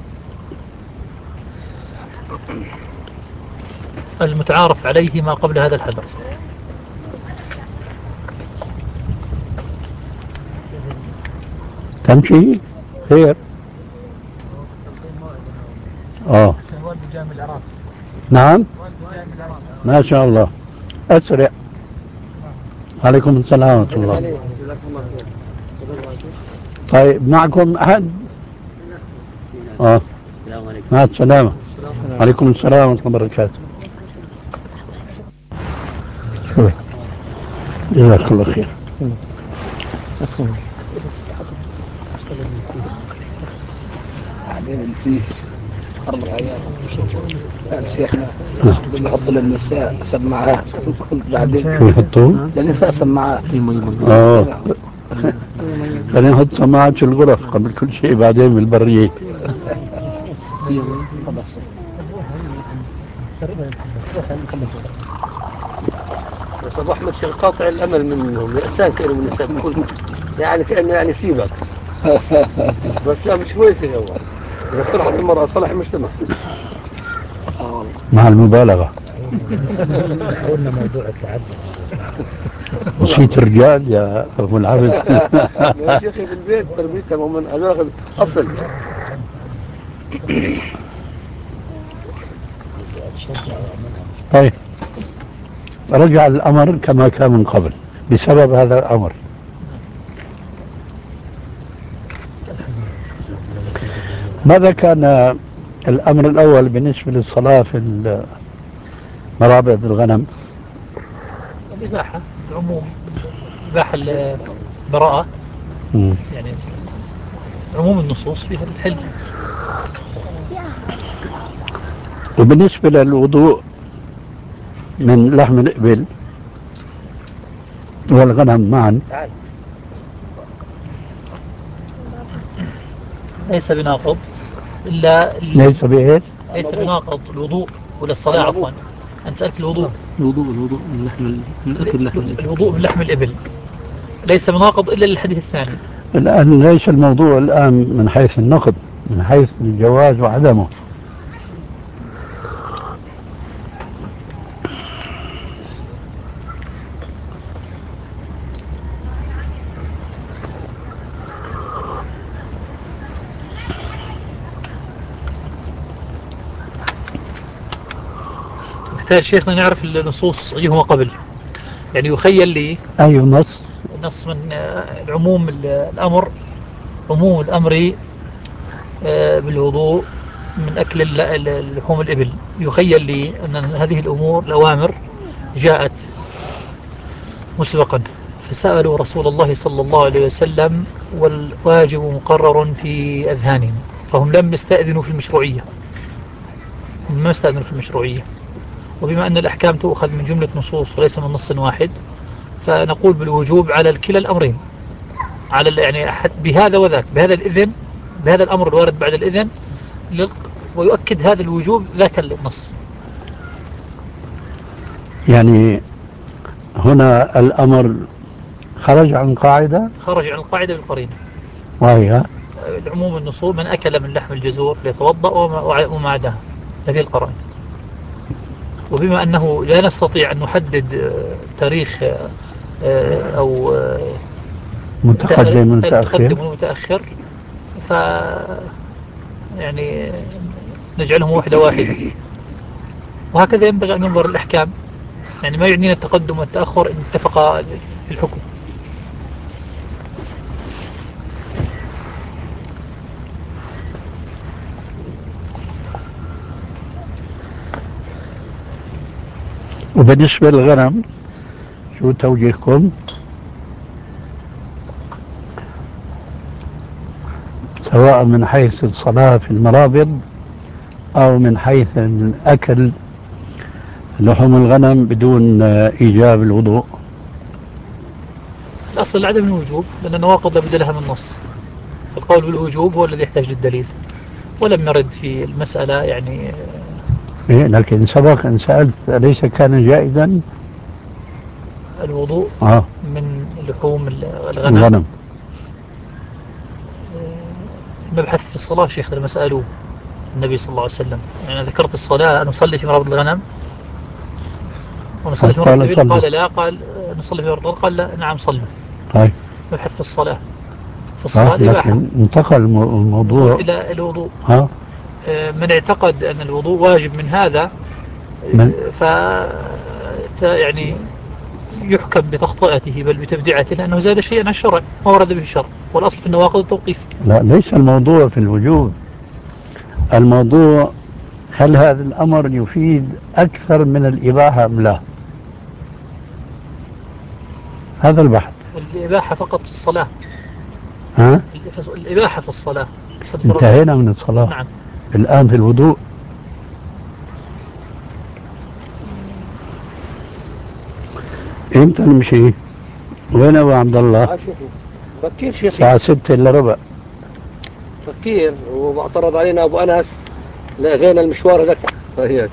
المتعارف عليه ما قبل هذا الحذر. تمشي خير. نعم ما شاء الله أسرع. عليكم السلام ورحمة الله. طيب معكم أحد السلام عليكم. مع السلامة. عليكم السلام ورحمة الله وبركاته. جزاك الله خير. بعدين انت 4 ايام قال شيخنا بنحط للنساء سماعات بعدين شو يحطوا؟ للنساء سماعات. خلينا نحط سماعات في الغرف قبل كل شيء، بعدين بالبرية. بس ابو احمد شيخ قاطع الامل منهم، يأسان كانوا من النساء يعني كانه يعني سيبك. بس لا مش كويس يا هو. اذا صلحت المرأة صلح المجتمع. مع المبالغة. قلنا موضوع التعدد. نسيت الرجال يا ابو العبد. يا اخي في البيت تربيتها من هذا اصل. طيب، رجع الأمر كما كان من قبل بسبب هذا الأمر. ماذا كان الأمر الأول بالنسبة للصلاة في مرابع الغنم؟ الإباحة، العموم، إباحة البراءة، يعني عموم النصوص فيها الحل. وبالنسبة للوضوء من لحم الإبل والغنم معا ليس بناقض إلا ليس بإيش؟ ليس بناقض الوضوء ولا الصلاة عفوا. أنت سألت الوضوء. الوضوء من لحم من أكل لحم الإبل. الوضوء من لحم الإبل ليس بناقض إلا للحديث الثاني. الآن ليس الموضوع الآن من حيث النقد، من حيث الجواز وعدمه. نحتاج شيخنا نعرف النصوص أيهما قبل، يعني يخيل لي أي نص؟ نص من العموم الأمر، عموم الأمر بالوضوء من أكل لحوم الإبل. يخيل لي أن هذه الأمور الأوامر جاءت مسبقا، فسألوا رسول الله صلى الله عليه وسلم والواجب مقرر في أذهانهم، فهم لم يستأذنوا في المشروعية، هم ما استأذنوا في المشروعية. وبما أن الأحكام تؤخذ من جملة نصوص وليس من نص واحد، فنقول بالوجوب على كلا الأمرين، على يعني بهذا وذاك، بهذا الإذن، بهذا الأمر الوارد بعد الإذن، ويؤكد هذا الوجوب ذاك النص. يعني هنا الأمر خرج عن قاعدة؟ خرج عن القاعدة بالقرينة، وهي العموم النصوص من أكل من لحم الجزور ليتوضأ وما عداها، هذه القرائن. وبما أنه لا نستطيع أن نحدد تاريخ أو متقدم المتقدم والمتأخر، ف يعني نجعلهم واحدة واحدة، وهكذا ينبغي أن ينظر الأحكام، يعني ما يعنينا التقدم والتأخر إن اتفقا في الحكم. وبالنسبة للغنم شو توجيهكم؟ سواء من حيث الصلاة في المرابض أو من حيث الأكل لحوم الغنم بدون إيجاب الوضوء. الأصل عدم الوجوب، لأن النواقض لابد لها من نص، القول بالوجوب هو الذي يحتاج للدليل، ولم نرد في المسألة يعني. إيه، لكن سبق أن سألت أليس كان جائزا الوضوء من لحوم الغنم. نبحث في الصلاة شيخ لما سألوه النبي صلى الله عليه وسلم، يعني ذكرت الصلاة نصلي في مرابض الغنم ونصلي في مرابض الإبل، قال لا، قال نصلي في مرابض الغنم، قال لا، نعم صلوا. طيب، نبحث في الصلاة، في الصلاة لكن انتقل الموضوع إلى الوضوء. من اعتقد أن الوضوء واجب من هذا ف يعني يحكم بتخطئته بل بتبديعته، لأنه زاد شيئا عن الشرع ما ورد به الشرع، والأصل في النواقض التوقيف. لا، ليس الموضوع في الوجوب، الموضوع هل هذا الأمر يفيد أكثر من الإباحة أم لا؟ هذا البحث. الإباحة فقط في الصلاة. ها؟ الإباحة في الصلاة. انتهينا من الصلاة. نعم. الآن في الوضوء. امتى نمشي؟ وين أبو عبد الله؟ بكير شيخي. الساعة 6 إلا ربع. بكير ومعترض علينا أبو أنس لغينا المشوار لك وياك.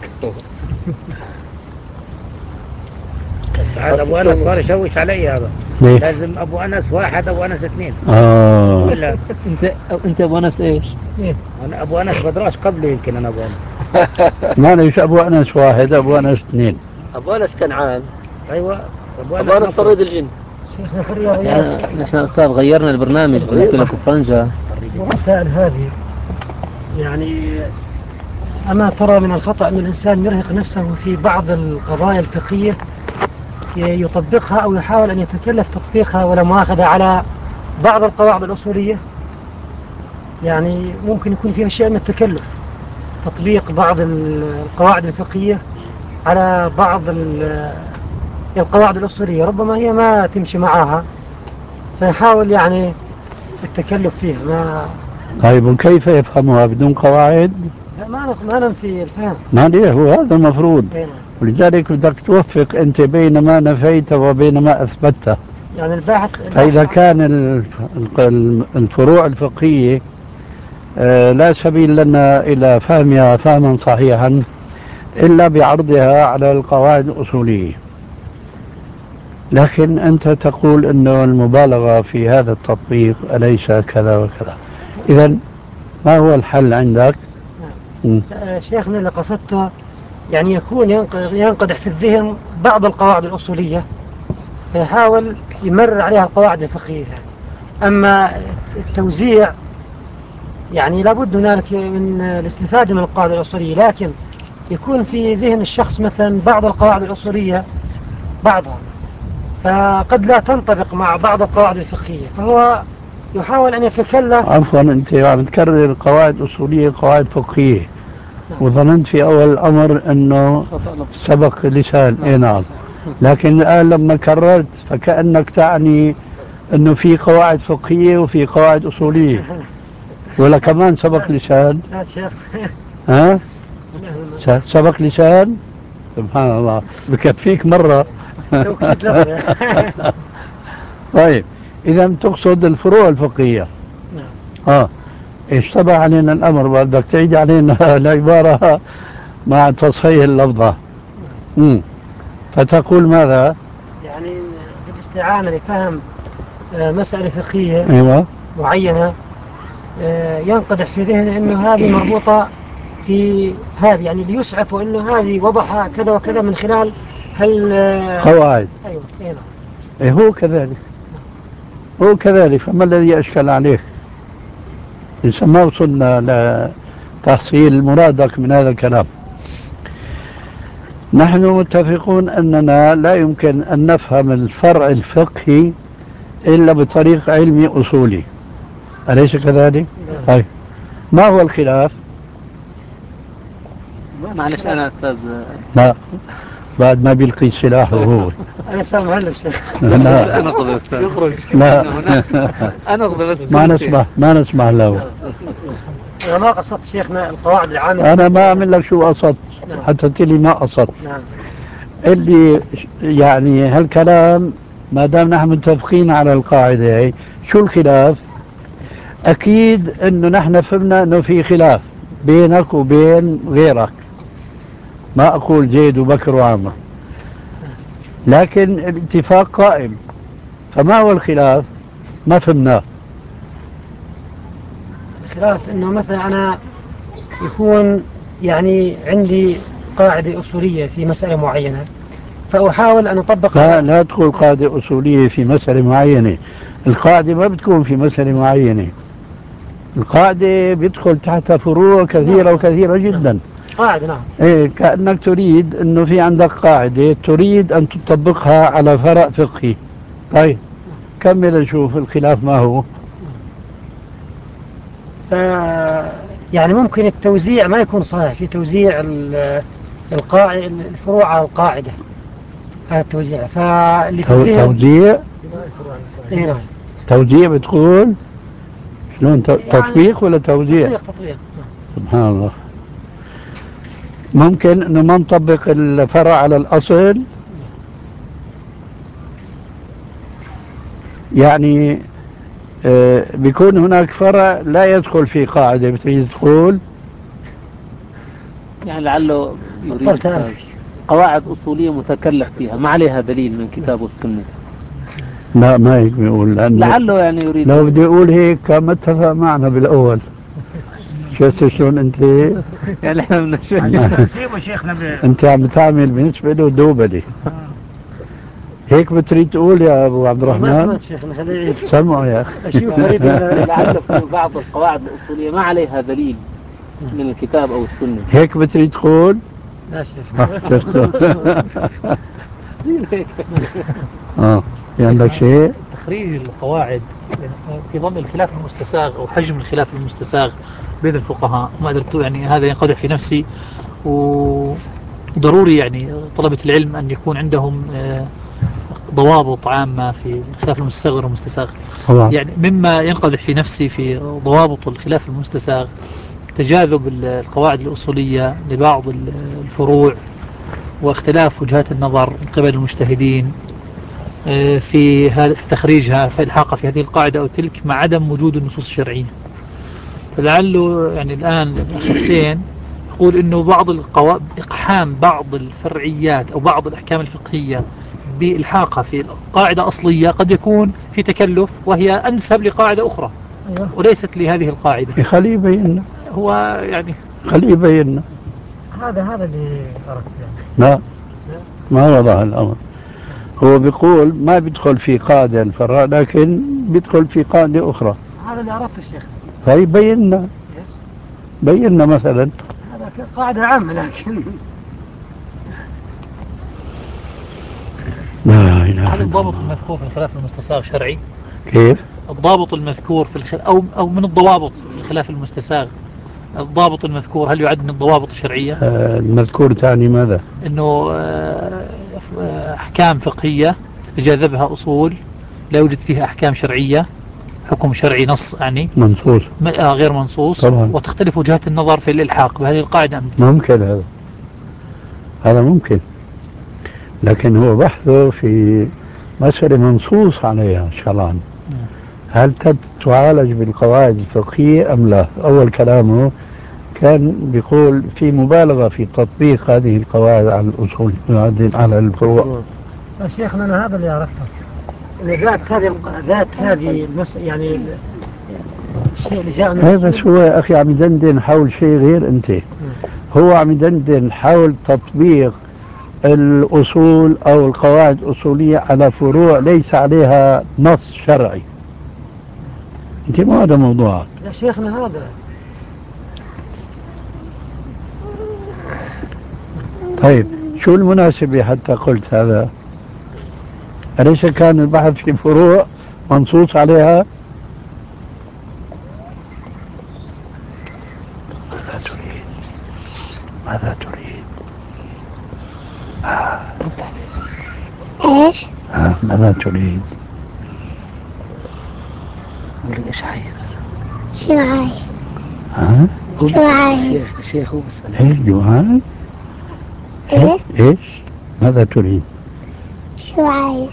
بس عاد ابو انس صار يشوش علي هذا. ليه؟ لازم ابو انس واحد ابو انس اثنين. ولا انت ابو انس ايش؟ انا ابو انس بدراش قبله يمكن انا ابو انس. ما ليش ابو انس واحد ابو انس اثنين. أبو أنس كنعان. ايوه أبو أنس طريد الجن. شيخنا في الرياضيات نحن أستاذ غيرنا البرنامج بالنسبة لكفرنجة. المسائل هذه يعني أما ترى من الخطأ أن الإنسان يرهق نفسه في بعض القضايا الفقهية يطبقها أو يحاول أن يتكلف تطبيقها ولا مؤاخذة على بعض القواعد الأصولية. يعني ممكن يكون فيها شيء من التكلف تطبيق بعض القواعد الفقهية على بعض القواعد الأصولية، ربما هي ما تمشي معها فيحاول يعني التكلف فيها. ما طيب وكيف يفهمها بدون قواعد؟ ما ننفي الفهم. ما ليه هو هذا المفروض. ولذلك بدك توفق أنت بين ما نفيت وبين ما أثبتت. يعني الباحث فإذا كان الفروع الفقهية لا سبيل لنا إلى فهمها فهما صحيحا إلا بعرضها على القواعد الأصولية، لكن أنت تقول أنه المبالغة في هذا التطبيق أليس كذا وكذا. إذن ما هو الحل عندك؟ شيخنا اللي قصدته يعني يكون ينقدح في الذهن بعض القواعد الأصولية فيحاول يمرر عليها القواعد الفقهية. أما التوزيع يعني لابد هنالك من الاستفادة من القواعد الأصولية، لكن يكون في ذهن الشخص مثلا بعض القواعد الأصولية بعضها فقد لا تنطبق مع بعض القواعد الفقهية فهو يحاول أن يتكلف. عفوا أنت عم تكرر قواعد أصولية قواعد فقهية وظننت في أول الأمر أنه سبق لسان. إيه نعم. لكن الآن لما كررت فكأنك تعني أنه في قواعد فقهية وفي قواعد أصولية ولا كمان سبق لسان. ها؟ سبق لسان. سبحان الله بكفيك مرة. طيب إذا تقصد الفروع الفقهية. إيش طبع علينا الأمر بدك تعيد علينا العبارة مع تصحيح اللفظة. فتقول ماذا؟ يعني بالاستعانة لفهم مسألة فقهية أيوة. معينة ينقدح في ذهنه أنه هذه مربوطة في هذه، يعني ليسعفوا أنه هذه وضعها كذا وكذا من خلال قواعد. أيوة. إيه هو كذلك. هو كذلك. فما الذي أشكل عليك؟ إذا ما وصلنا لتحصيل مرادك من هذا الكلام. نحن متفقون أننا لا يمكن أن نفهم الفرع الفقهي إلا بطريق علمي أصولي، أليس كذلك؟ طيب ما هو الخلاف؟ معلش أنا أستاذ. لا بعد ما بيلقي سلاحه هو. أنا سامع له شيخ. لا أنا أخذ أستاذ. يخرج. لا أنا أخذ بس. ما نسمح له. أنا ما قصدت شيخنا القواعد العامة. أنا ما أعمل لك شو قصدت حتى تلي ما قصدت. اللي يعني هالكلام ما دام نحن متفقين على القاعدة هي شو الخلاف؟ أكيد أنه نحن فهمنا أنه في خلاف بينك وبين غيرك، ما أقول زيد وبكر وعمر، لكن الاتفاق قائم. فما هو الخلاف؟ ما فهمناه. الخلاف أنه مثلا أنا يكون يعني عندي قاعدة أصولية في مسألة معينة فأحاول أن أطبق. لا تقول قاعدة أصولية في مسألة معينة. القاعدة ما بتكون في مسألة معينة. القاعدة بيدخل تحتها فروع كثيرة وكثيرة جدا. قاعدة نعم. إيه كأنك تريد أنه في عندك قاعدة تريد أن تطبقها على فرع فقهي. طيب كمل نشوف الخلاف ما هو. يعني ممكن التوزيع ما يكون صحيح في توزيع الفروع على القاعدة، هذا التوزيع فاللي توزيع إيه نعم. توزيع بتقول شلون تطبيق ولا توزيع؟ تطبيق. سبحان الله. ممكن انه ما نطبق الفرع على الاصل، يعني بيكون هناك فرع لا يدخل في قاعدة بتريد تقول، يعني لعله يريد قواعد أصولية متكلف فيها ما عليها دليل من كتاب والسنة. لا ما هيك بيقول، لعله يعني يريد. لو بدي اقول هيك كان ما اتفق معنا بالاول. شفت شلون انت؟ يعني احنا بدنا نسيبه شيخنا انت عم تعمل بالنسبه له دوبلي. هيك بتريد تقول يا ابو عبد الرحمن؟ ما سمعت شيخنا خليه يعيد. سمعوا يا اخي. لعله في بعض القواعد الأصولية ما عليها دليل من الكتاب أو السنة. هيك بتريد تقول؟ لا شيخنا. عندك شيء؟ تخريج القواعد في ظل الخلاف المستساغ أو حجم الخلاف المستساغ بين الفقهاء، ما قدرت يعني هذا ينقدح في نفسي، وضروري يعني طلبة العلم أن يكون عندهم ضوابط عامة في الخلاف المستساغ والمستساغ. يعني مما ينقدح في نفسي في ضوابط الخلاف المستساغ تجاذب القواعد الأصولية لبعض الفروع واختلاف وجهات النظر من قبل المجتهدين في تخريجها، في الحاقها في هذه القاعدة أو تلك، مع عدم وجود النصوص الشرعية. فلعله يعني الآن الأخ حسين يقول إنه بعض إقحام بعض الفرعيات أو بعض الأحكام الفقهية بإلحاقها في قاعدة أصلية قد يكون في تكلف، وهي أنسب لقاعدة أخرى وليست لهذه القاعدة. خليه يبين، هو يعني خليه يبين. هذا اللي أردت يعني. لا ما وضح الأمر. هو بيقول ما بيدخل في قاعدة الفرع، لكن بيدخل في قاعدة أخرى. هذا اللي أردته الشيخ. طيب بينا مثلا. هذا قاعدة عامة لكن هل الضابط المذكور في الخلاف المستساغ شرعي؟ كيف؟ الضابط المذكور في أو من الضوابط في الخلاف المستساغ، الضابط المذكور هل يعد من الضوابط الشرعية؟ المذكور تعني ماذا؟ انه احكام فقهية تجاذبها اصول لا يوجد فيها احكام شرعية، حكم شرعي نص يعني منصوص غير منصوص طبعا. وتختلف وجهات النظر في الالحاق بهذه القاعدة. ممكن هذا ممكن، لكن هو بحثه في مسألة منصوص عليها شرعا، هل تعالج بالقواعد الفقهية أم لا؟ أول كلامه كان بيقول في مبالغة في تطبيق هذه القواعد على الأصول، على الفروع. شيخنا أنا هذا اللي عرفته، ذات هذه المسألة يعني الشيء اللي جاء من بس هو يا أخي عم يدندن حول شيء غير أنت. هو عم يدندن حول تطبيق الأصول أو القواعد الأصولية على فروع ليس عليها نص شرعي. أنت ما هذا موضوعك يا شيخنا. هذا طيب شو المناسبة حتى قلت هذا؟ أليس كان البحث في فروع منصوص عليها؟ ماذا تريد؟ ايش؟ ماذا تريد؟ قولي ايش عايز؟ شو عايز؟ شو عايز؟ الشيخ هو بس ايش جوعان؟ ايش؟ ماذا تريد؟ شو عايز؟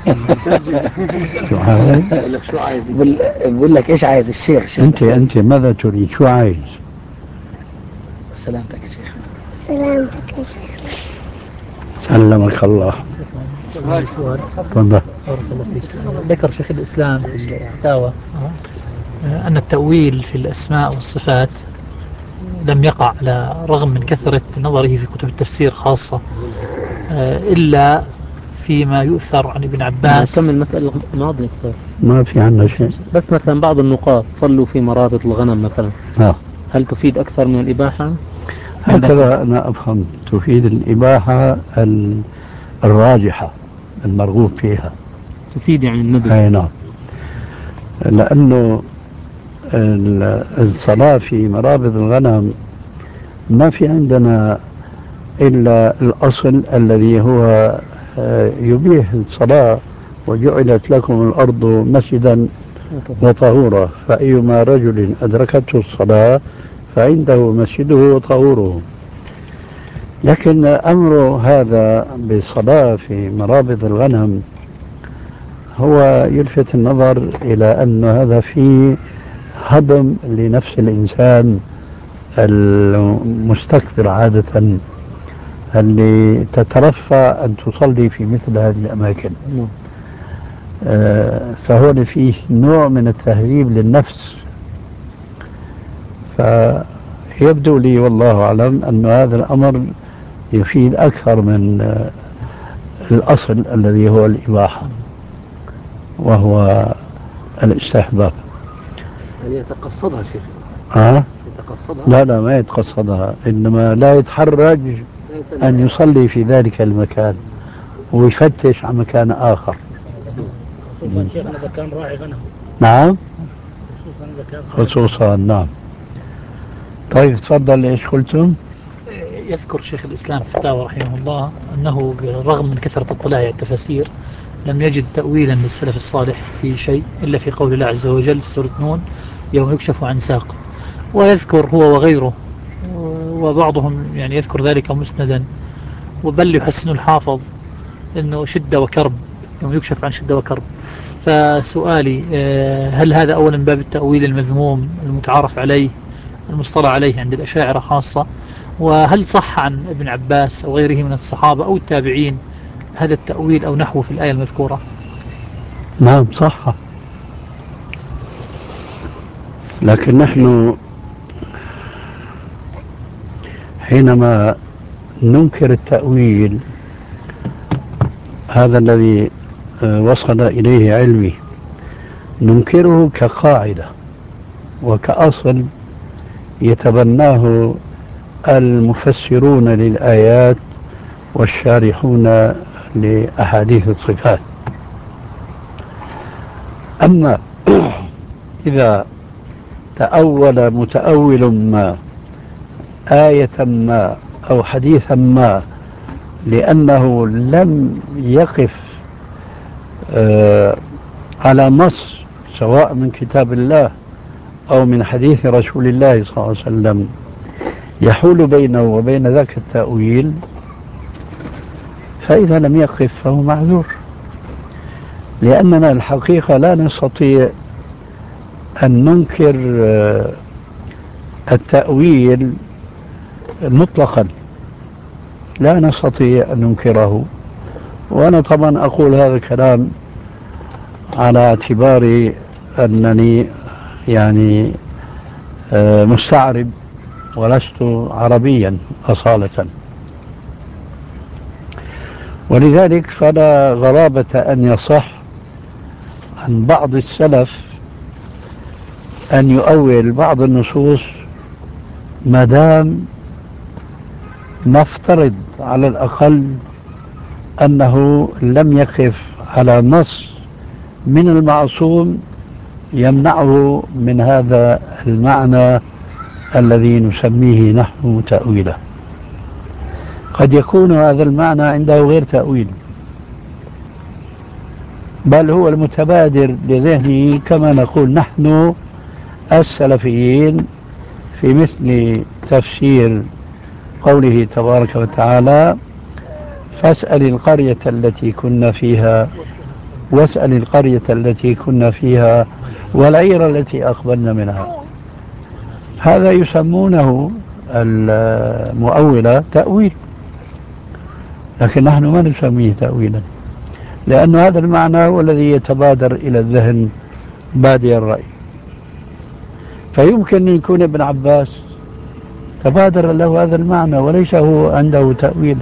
شو عايز؟ شو عايز؟ بقول لك ايش عايز الشيخ؟ انت ماذا تريد؟ شو عايز؟ سلامتك يا شيخ. سلامتك يا شيخ. سلمك الله. سؤال تفضل. ذكر شيخ الإسلام في الفتاوى أن التأويل في الأسماء والصفات لم يقع على رغم من كثرة نظره في كتب التفسير خاصة، إلا فيما يؤثر عن ابن عباس. كم المسألة الماضية ما في عنا شيء، بس مثلا بعض النقاط صلوا في مرابط الغنم مثلا، هل تفيد أكثر من الإباحة؟ هكذا أنا أفهم، تفيد الإباحة الراجحة المرغوب فيها، تفيد يعني الندب. أي نعم، لأنه الصلاة في مرابض الغنم ما في عندنا إلا الأصل الذي هو يبيح الصلاة، وجعلت لكم الأرض مسجدا وطهورا، فأيما رجل أدركته الصلاة فعنده مسجده وطهوره. لكن أمر هذا بالصلاة في مرابض الغنم هو يلفت النظر إلى أن هذا فيه هضم لنفس الإنسان المستكبر عادة، اللي تترفع أن تصلي في مثل هذه الأماكن. فهو فيه نوع من التهذيب للنفس. فيبدو لي والله أعلم أن هذا الأمر يفيد أكثر من الأصل الذي هو الإباحة وهو الاستحباب. يعني يتقصدها شيخ؟ يتقصدها؟ لا ما يتقصدها، إنما لا يتحرج أن يصلي في ذلك المكان ويفتش عن مكان آخر. خصوصا شيخنا إذا كان راعي غنم. نعم، خصوصا إذا كان خصوصا. نعم. طيب تفضل، ايش قلتم؟ يذكر شيخ الإسلام في الفتاوى رحمه الله أنه بالرغم من كثرة اطلاعه على التفاسير لم يجد تأويلا للسلف الصالح في شيء إلا في قول الله عز وجل في سورة نون يوم يكشف عن ساق. ويذكر هو وغيره وبعضهم يعني يذكر ذلك مسندا، وبل يحسن الحافظ أنه شدة وكرب يوم يكشف عن شدة وكرب. فسؤالي هل هذا أولا باب التأويل المذموم المتعارف عليه المصطلح عليه عند الأشاعرة خاصة، وهل صح عن ابن عباس أو غيره من الصحابة أو التابعين هذا التأويل أو نحوه في الآية المذكورة؟ نعم صح، لكن نحن حينما ننكر التأويل هذا الذي وصل إليه علمي ننكره كقاعدة وكأصل يتبناه المفسرون للآيات والشارحون لأحاديث الصفات. أما إذا تأول متأول ما آية ما أو حديثا ما لأنه لم يقف على نص سواء من كتاب الله أو من حديث رسول الله صلى الله عليه وسلم يحول بينه وبين ذاك التأويل، فإذا لم يقف فهو معذور. لأننا الحقيقة لا نستطيع أن ننكر التأويل مطلقا، لا نستطيع أن ننكره. وأنا طبعا أقول هذا الكلام على اعتبار أنني يعني مستعرب ولست عربيا أصالة، ولذلك فلا غرابة أن يصح عن بعض السلف أن يؤول بعض النصوص ما دام نفترض على الأقل أنه لم يقف على نص من المعصوم يمنعه من هذا المعنى الذي نسميه نحن تأويله. قد يكون هذا المعنى عنده غير تأويل، بل هو المتبادر لذهنه كما نقول نحن السلفيين في مثل تفسير قوله تبارك وتعالى فاسأل القرية التي كنا فيها واسأل القرية التي كنا فيها والعير التي أقبلنا منها. هذا يسمونه المؤولة تأويل، لكن نحن ما نسميه تأويلا، لأن هذا المعنى هو الذي يتبادر إلى الذهن بادئ الرأي. فيمكن أن يكون ابن عباس تبادر له هذا المعنى وليس هو عنده تأويل.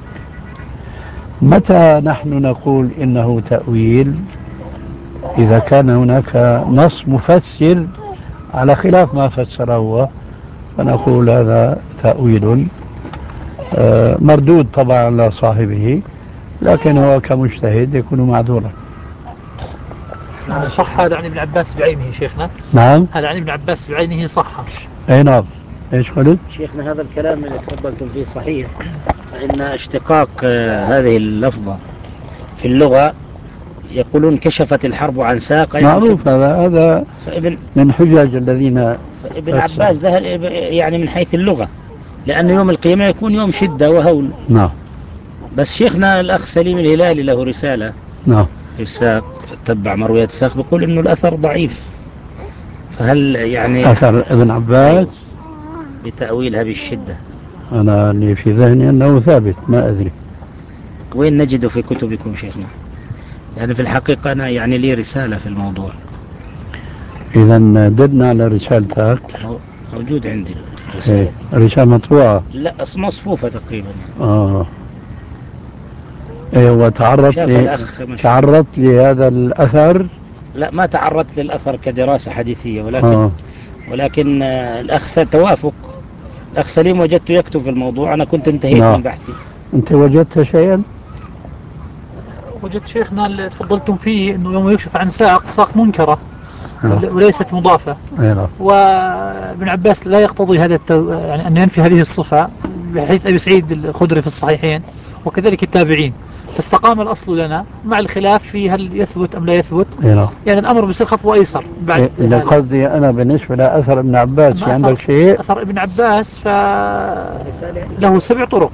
متى نحن نقول إنه تأويل؟ إذا كان هناك نص مفسر على خلاف ما فسره هو، فنقول هذا تأويل مردود طبعا على صاحبه، لكن هو كمجتهد يكون معذورا. يعني صح هذا عن ابن عباس بعينه شيخنا؟ نعم. هذا عن ابن عباس بعينه صح. أي نعم. إيش قلت؟ شيخنا هذا الكلام اللي تفضلتم فيه صحيح، فإن اشتقاق هذه اللفظة في اللغة يقولون كشفت الحرب عن ساق. معروف هذا من حجاج الذين. فابن عباس ده يعني من حيث اللغة، لأن يوم القيامة يكون يوم شدة وهول. نعم. بس شيخنا الأخ سليم الهلالي له رسالة نعم في الساق، تتبع مرويات الساق، بيقول إنه الأثر ضعيف. فهل يعني أثر ابن عباس بتأويلها بالشدة؟ أنا اللي في ذهني أنه ثابت، ما أدري وين نجده في كتبكم شيخنا؟ يعني في الحقيقة أنا يعني لي رسالة في الموضوع. إذا دلنا على رسالتك. موجود عندي رسالة. رسالة مطبوعة؟ لا مصفوفة تقريبا يعني. إيه، وتعرضت لهذا الأثر؟ لا ما تعرضت للأثر كدراسة حديثية، ولكن الأخ توافق. الأخ سليم وجدته يكتب في الموضوع، أنا كنت انتهيت من بحثي. أنت وجدت شيئا؟ وجدت شيخنا اللي تفضلتم فيه أنه يوم يكشف عن ساق منكرة وليست مضافة. وابن عباس لا يقتضي هذا يعني أن ينفي هذه الصفة، بحيث أبي سعيد الخدري في الصحيحين وكذلك التابعين، فاستقام الأصل لنا مع الخلاف في هل يثبت أم لا يثبت. يعني الأمر بيصير خطوة أيسر بعد. قصدي أنا بالنسبة لأثر ابن عباس في عندك شيء؟ أثر ابن عباس له 7 طرق،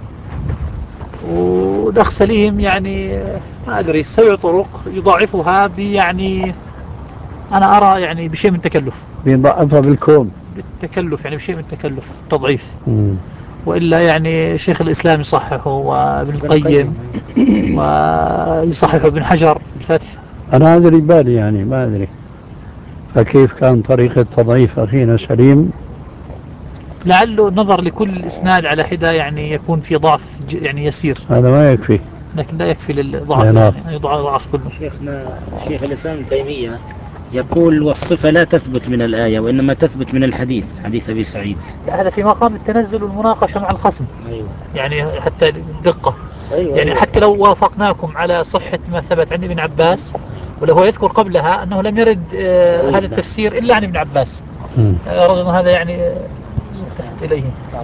والأخ سليم يعني ما أدري 7 طرق يضاعفها يعني أنا أرى يعني بشيء من تكلف، بيضاعفها بالكون بالتكلف، يعني بشيء من تكلف تضعيف. وإلا يعني شيخ الإسلام يصححه، وابن القيم ويصححه ابن حجر الفتح. أنا أدري بالي يعني ما أدري، فكيف كان طريقة تضعيف أخينا سليم؟ لعله نظر لكل إسناد على حدة يعني يكون في ضعف يعني يسير، هذا ما يكفي، لكن لا يكفي للضعف يعني يضعف كله. شيخ الإسلام ابن تيمية يقول والصفة لا تثبت من الآية وإنما تثبت من الحديث، حديث أبي سعيد. هذا في مقام التنزل والمناقشة مع الخصم. يعني حتى الدقة. يعني حتى لو وافقناكم على صحة ما ثبت عن ابن عباس، ولو هو يذكر قبلها أنه لم يرد هذا التفسير إلا عن ابن عباس، رغم هذا يعني يلتفت إليه.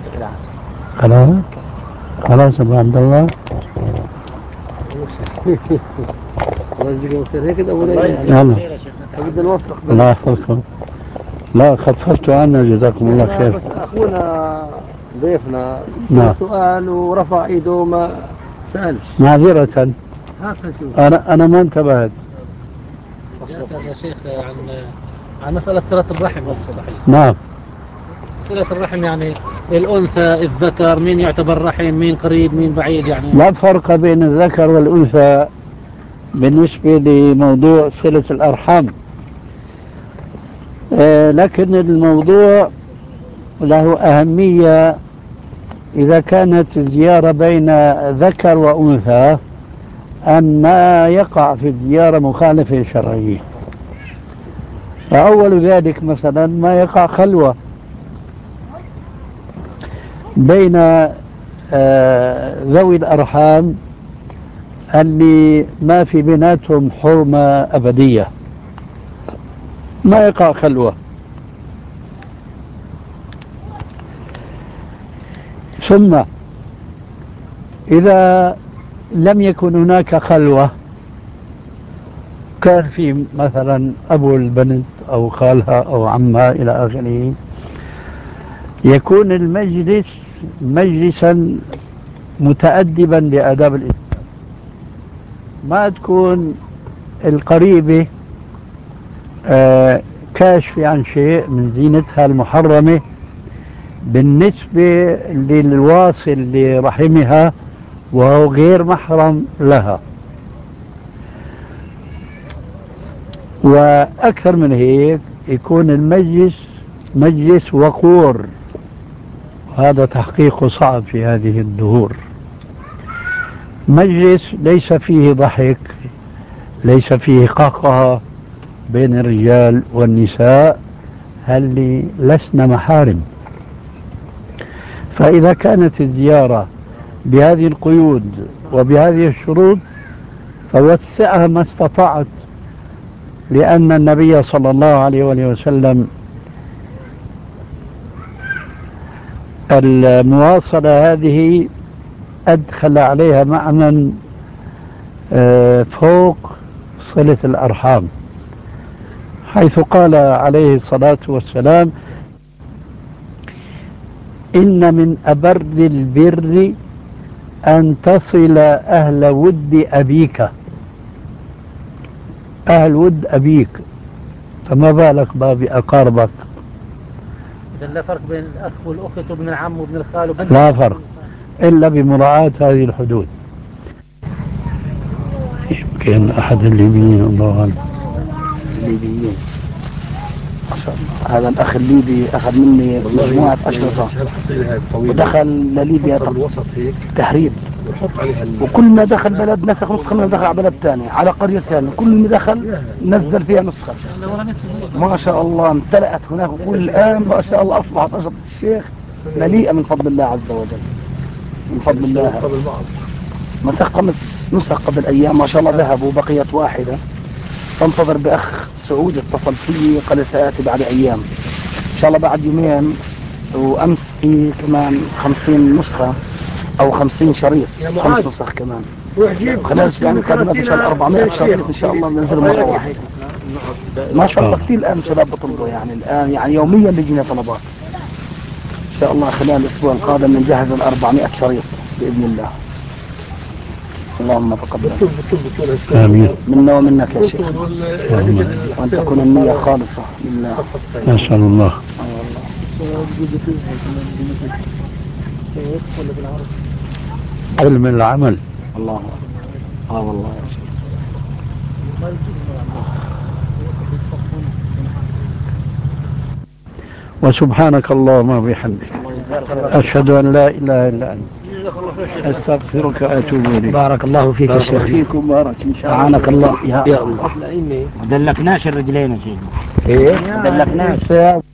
خلاص أبو عبد الله. الله يجزيكم خير. هيك بدنا نوفق. الله يحفظكم. لا خففتوا عنا جزاكم الله خير. بس أخونا ضيفنا سؤال ورفع إيده ما سألش معذرة. أنا ما انتبهت. يا شيخ عن مسألة صلة الرحم. نعم. صلة الرحم يعني الأنثى الذكر، مين يعتبر رحم، مين قريب، مين بعيد يعني؟ لا فرق بين الذكر والأنثى بالنسبة لموضوع صلة الأرحام، لكن الموضوع له أهمية إذا كانت الزيارة بين ذكر وأنثى أم ما يقع في الزيارة مخالفة شرعية. فأول ذلك مثلا ما يقع خلوة بين ذوي الأرحام اللي ما في بيناتهم حرمة أبدية، ما يقع خلوة. ثم إذا لم يكن هناك خلوة، كان في مثلا أبو البنت أو خالها أو عمها إلى آخره، يكون المجلس مجلسا متأدبا بآداب الإسلام، ما تكون القريبة كاشفة عن شيء من زينتها المحرمة بالنسبة للواصل لرحمها وهو غير محرم لها. وأكثر من هيك يكون المجلس مجلس وقور، هذا تحقيقه صعب في هذه الدهور. مجلس ليس فيه ضحك، ليس فيه قهقه بين الرجال والنساء اللي لسنا محارم. فإذا كانت الزيارة بهذه القيود وبهذه الشروط فوسعها ما استطعت لأن النبي صلى الله عليه وآله وسلم المواصلة هذه أدخل عليها معنى فوق صلة الأرحام، حيث قال عليه الصلاة والسلام: إن من أبر البر أن تصل أهل ود أبيك، أهل ود أبيك، فما بالك بأقاربك؟ إذا لا فرق بين الأخ والأخت وابن العم وابن الخال وابن لا فرق إلا بمراعاة هذه الحدود. يمكن أحد الليبيين، الله أعلم. الليبيين ما شاء الله. هذا الأخ الليبي أخذ مني مجموعة أشرطة ودخل لليبيا تهريب، وكل ما دخل بلد نسخ نسخة منه، دخل على بلد ثاني على قرية ثانية، كل ما دخل نزل فيها نسخة. ما شاء الله امتلأت هناك، والآن ما شاء الله أصبحت أشرطة الشيخ مليئة من فضل الله عز وجل، من فضل الله. مسخ 5 نسخ قبل أيام ما شاء الله ذهبوا، بقيت واحدة تنتظر بأخ سعود اتصل فيه قال سآتي بعد أيام إن شاء الله، بعد يومين. وأمس في كمان 50 نسخة أو 50 شريط، 5 نسخ كمان. خلاص يعني قدمت إن شاء الله 400 شريط إن شاء الله ننزل مرة واحدة. ما شاء الله كثير الآن شباب بطلبوا، يعني الآن يعني يوميا بيجينا طلبات. إن شاء الله خلال الأسبوع القادم نجهز 400 شريط بإذن الله. اللهم تقبل آمين. منا ومنك يا شيخ، وأن تكون النية خالصة لله. نسأل الله. علم العمل. الله والله يا شيخ. وسبحانك اللهم وبحمدك أشهد أن لا إله إلا أنت أستغفرك وأتوب إليك. بارك الله فيك يا شيخ. فيكم بارك إن شاء الله. أعانك الله يا الله. ما دلكناش الرجلين يا شيخ. إيه ما دلكناش.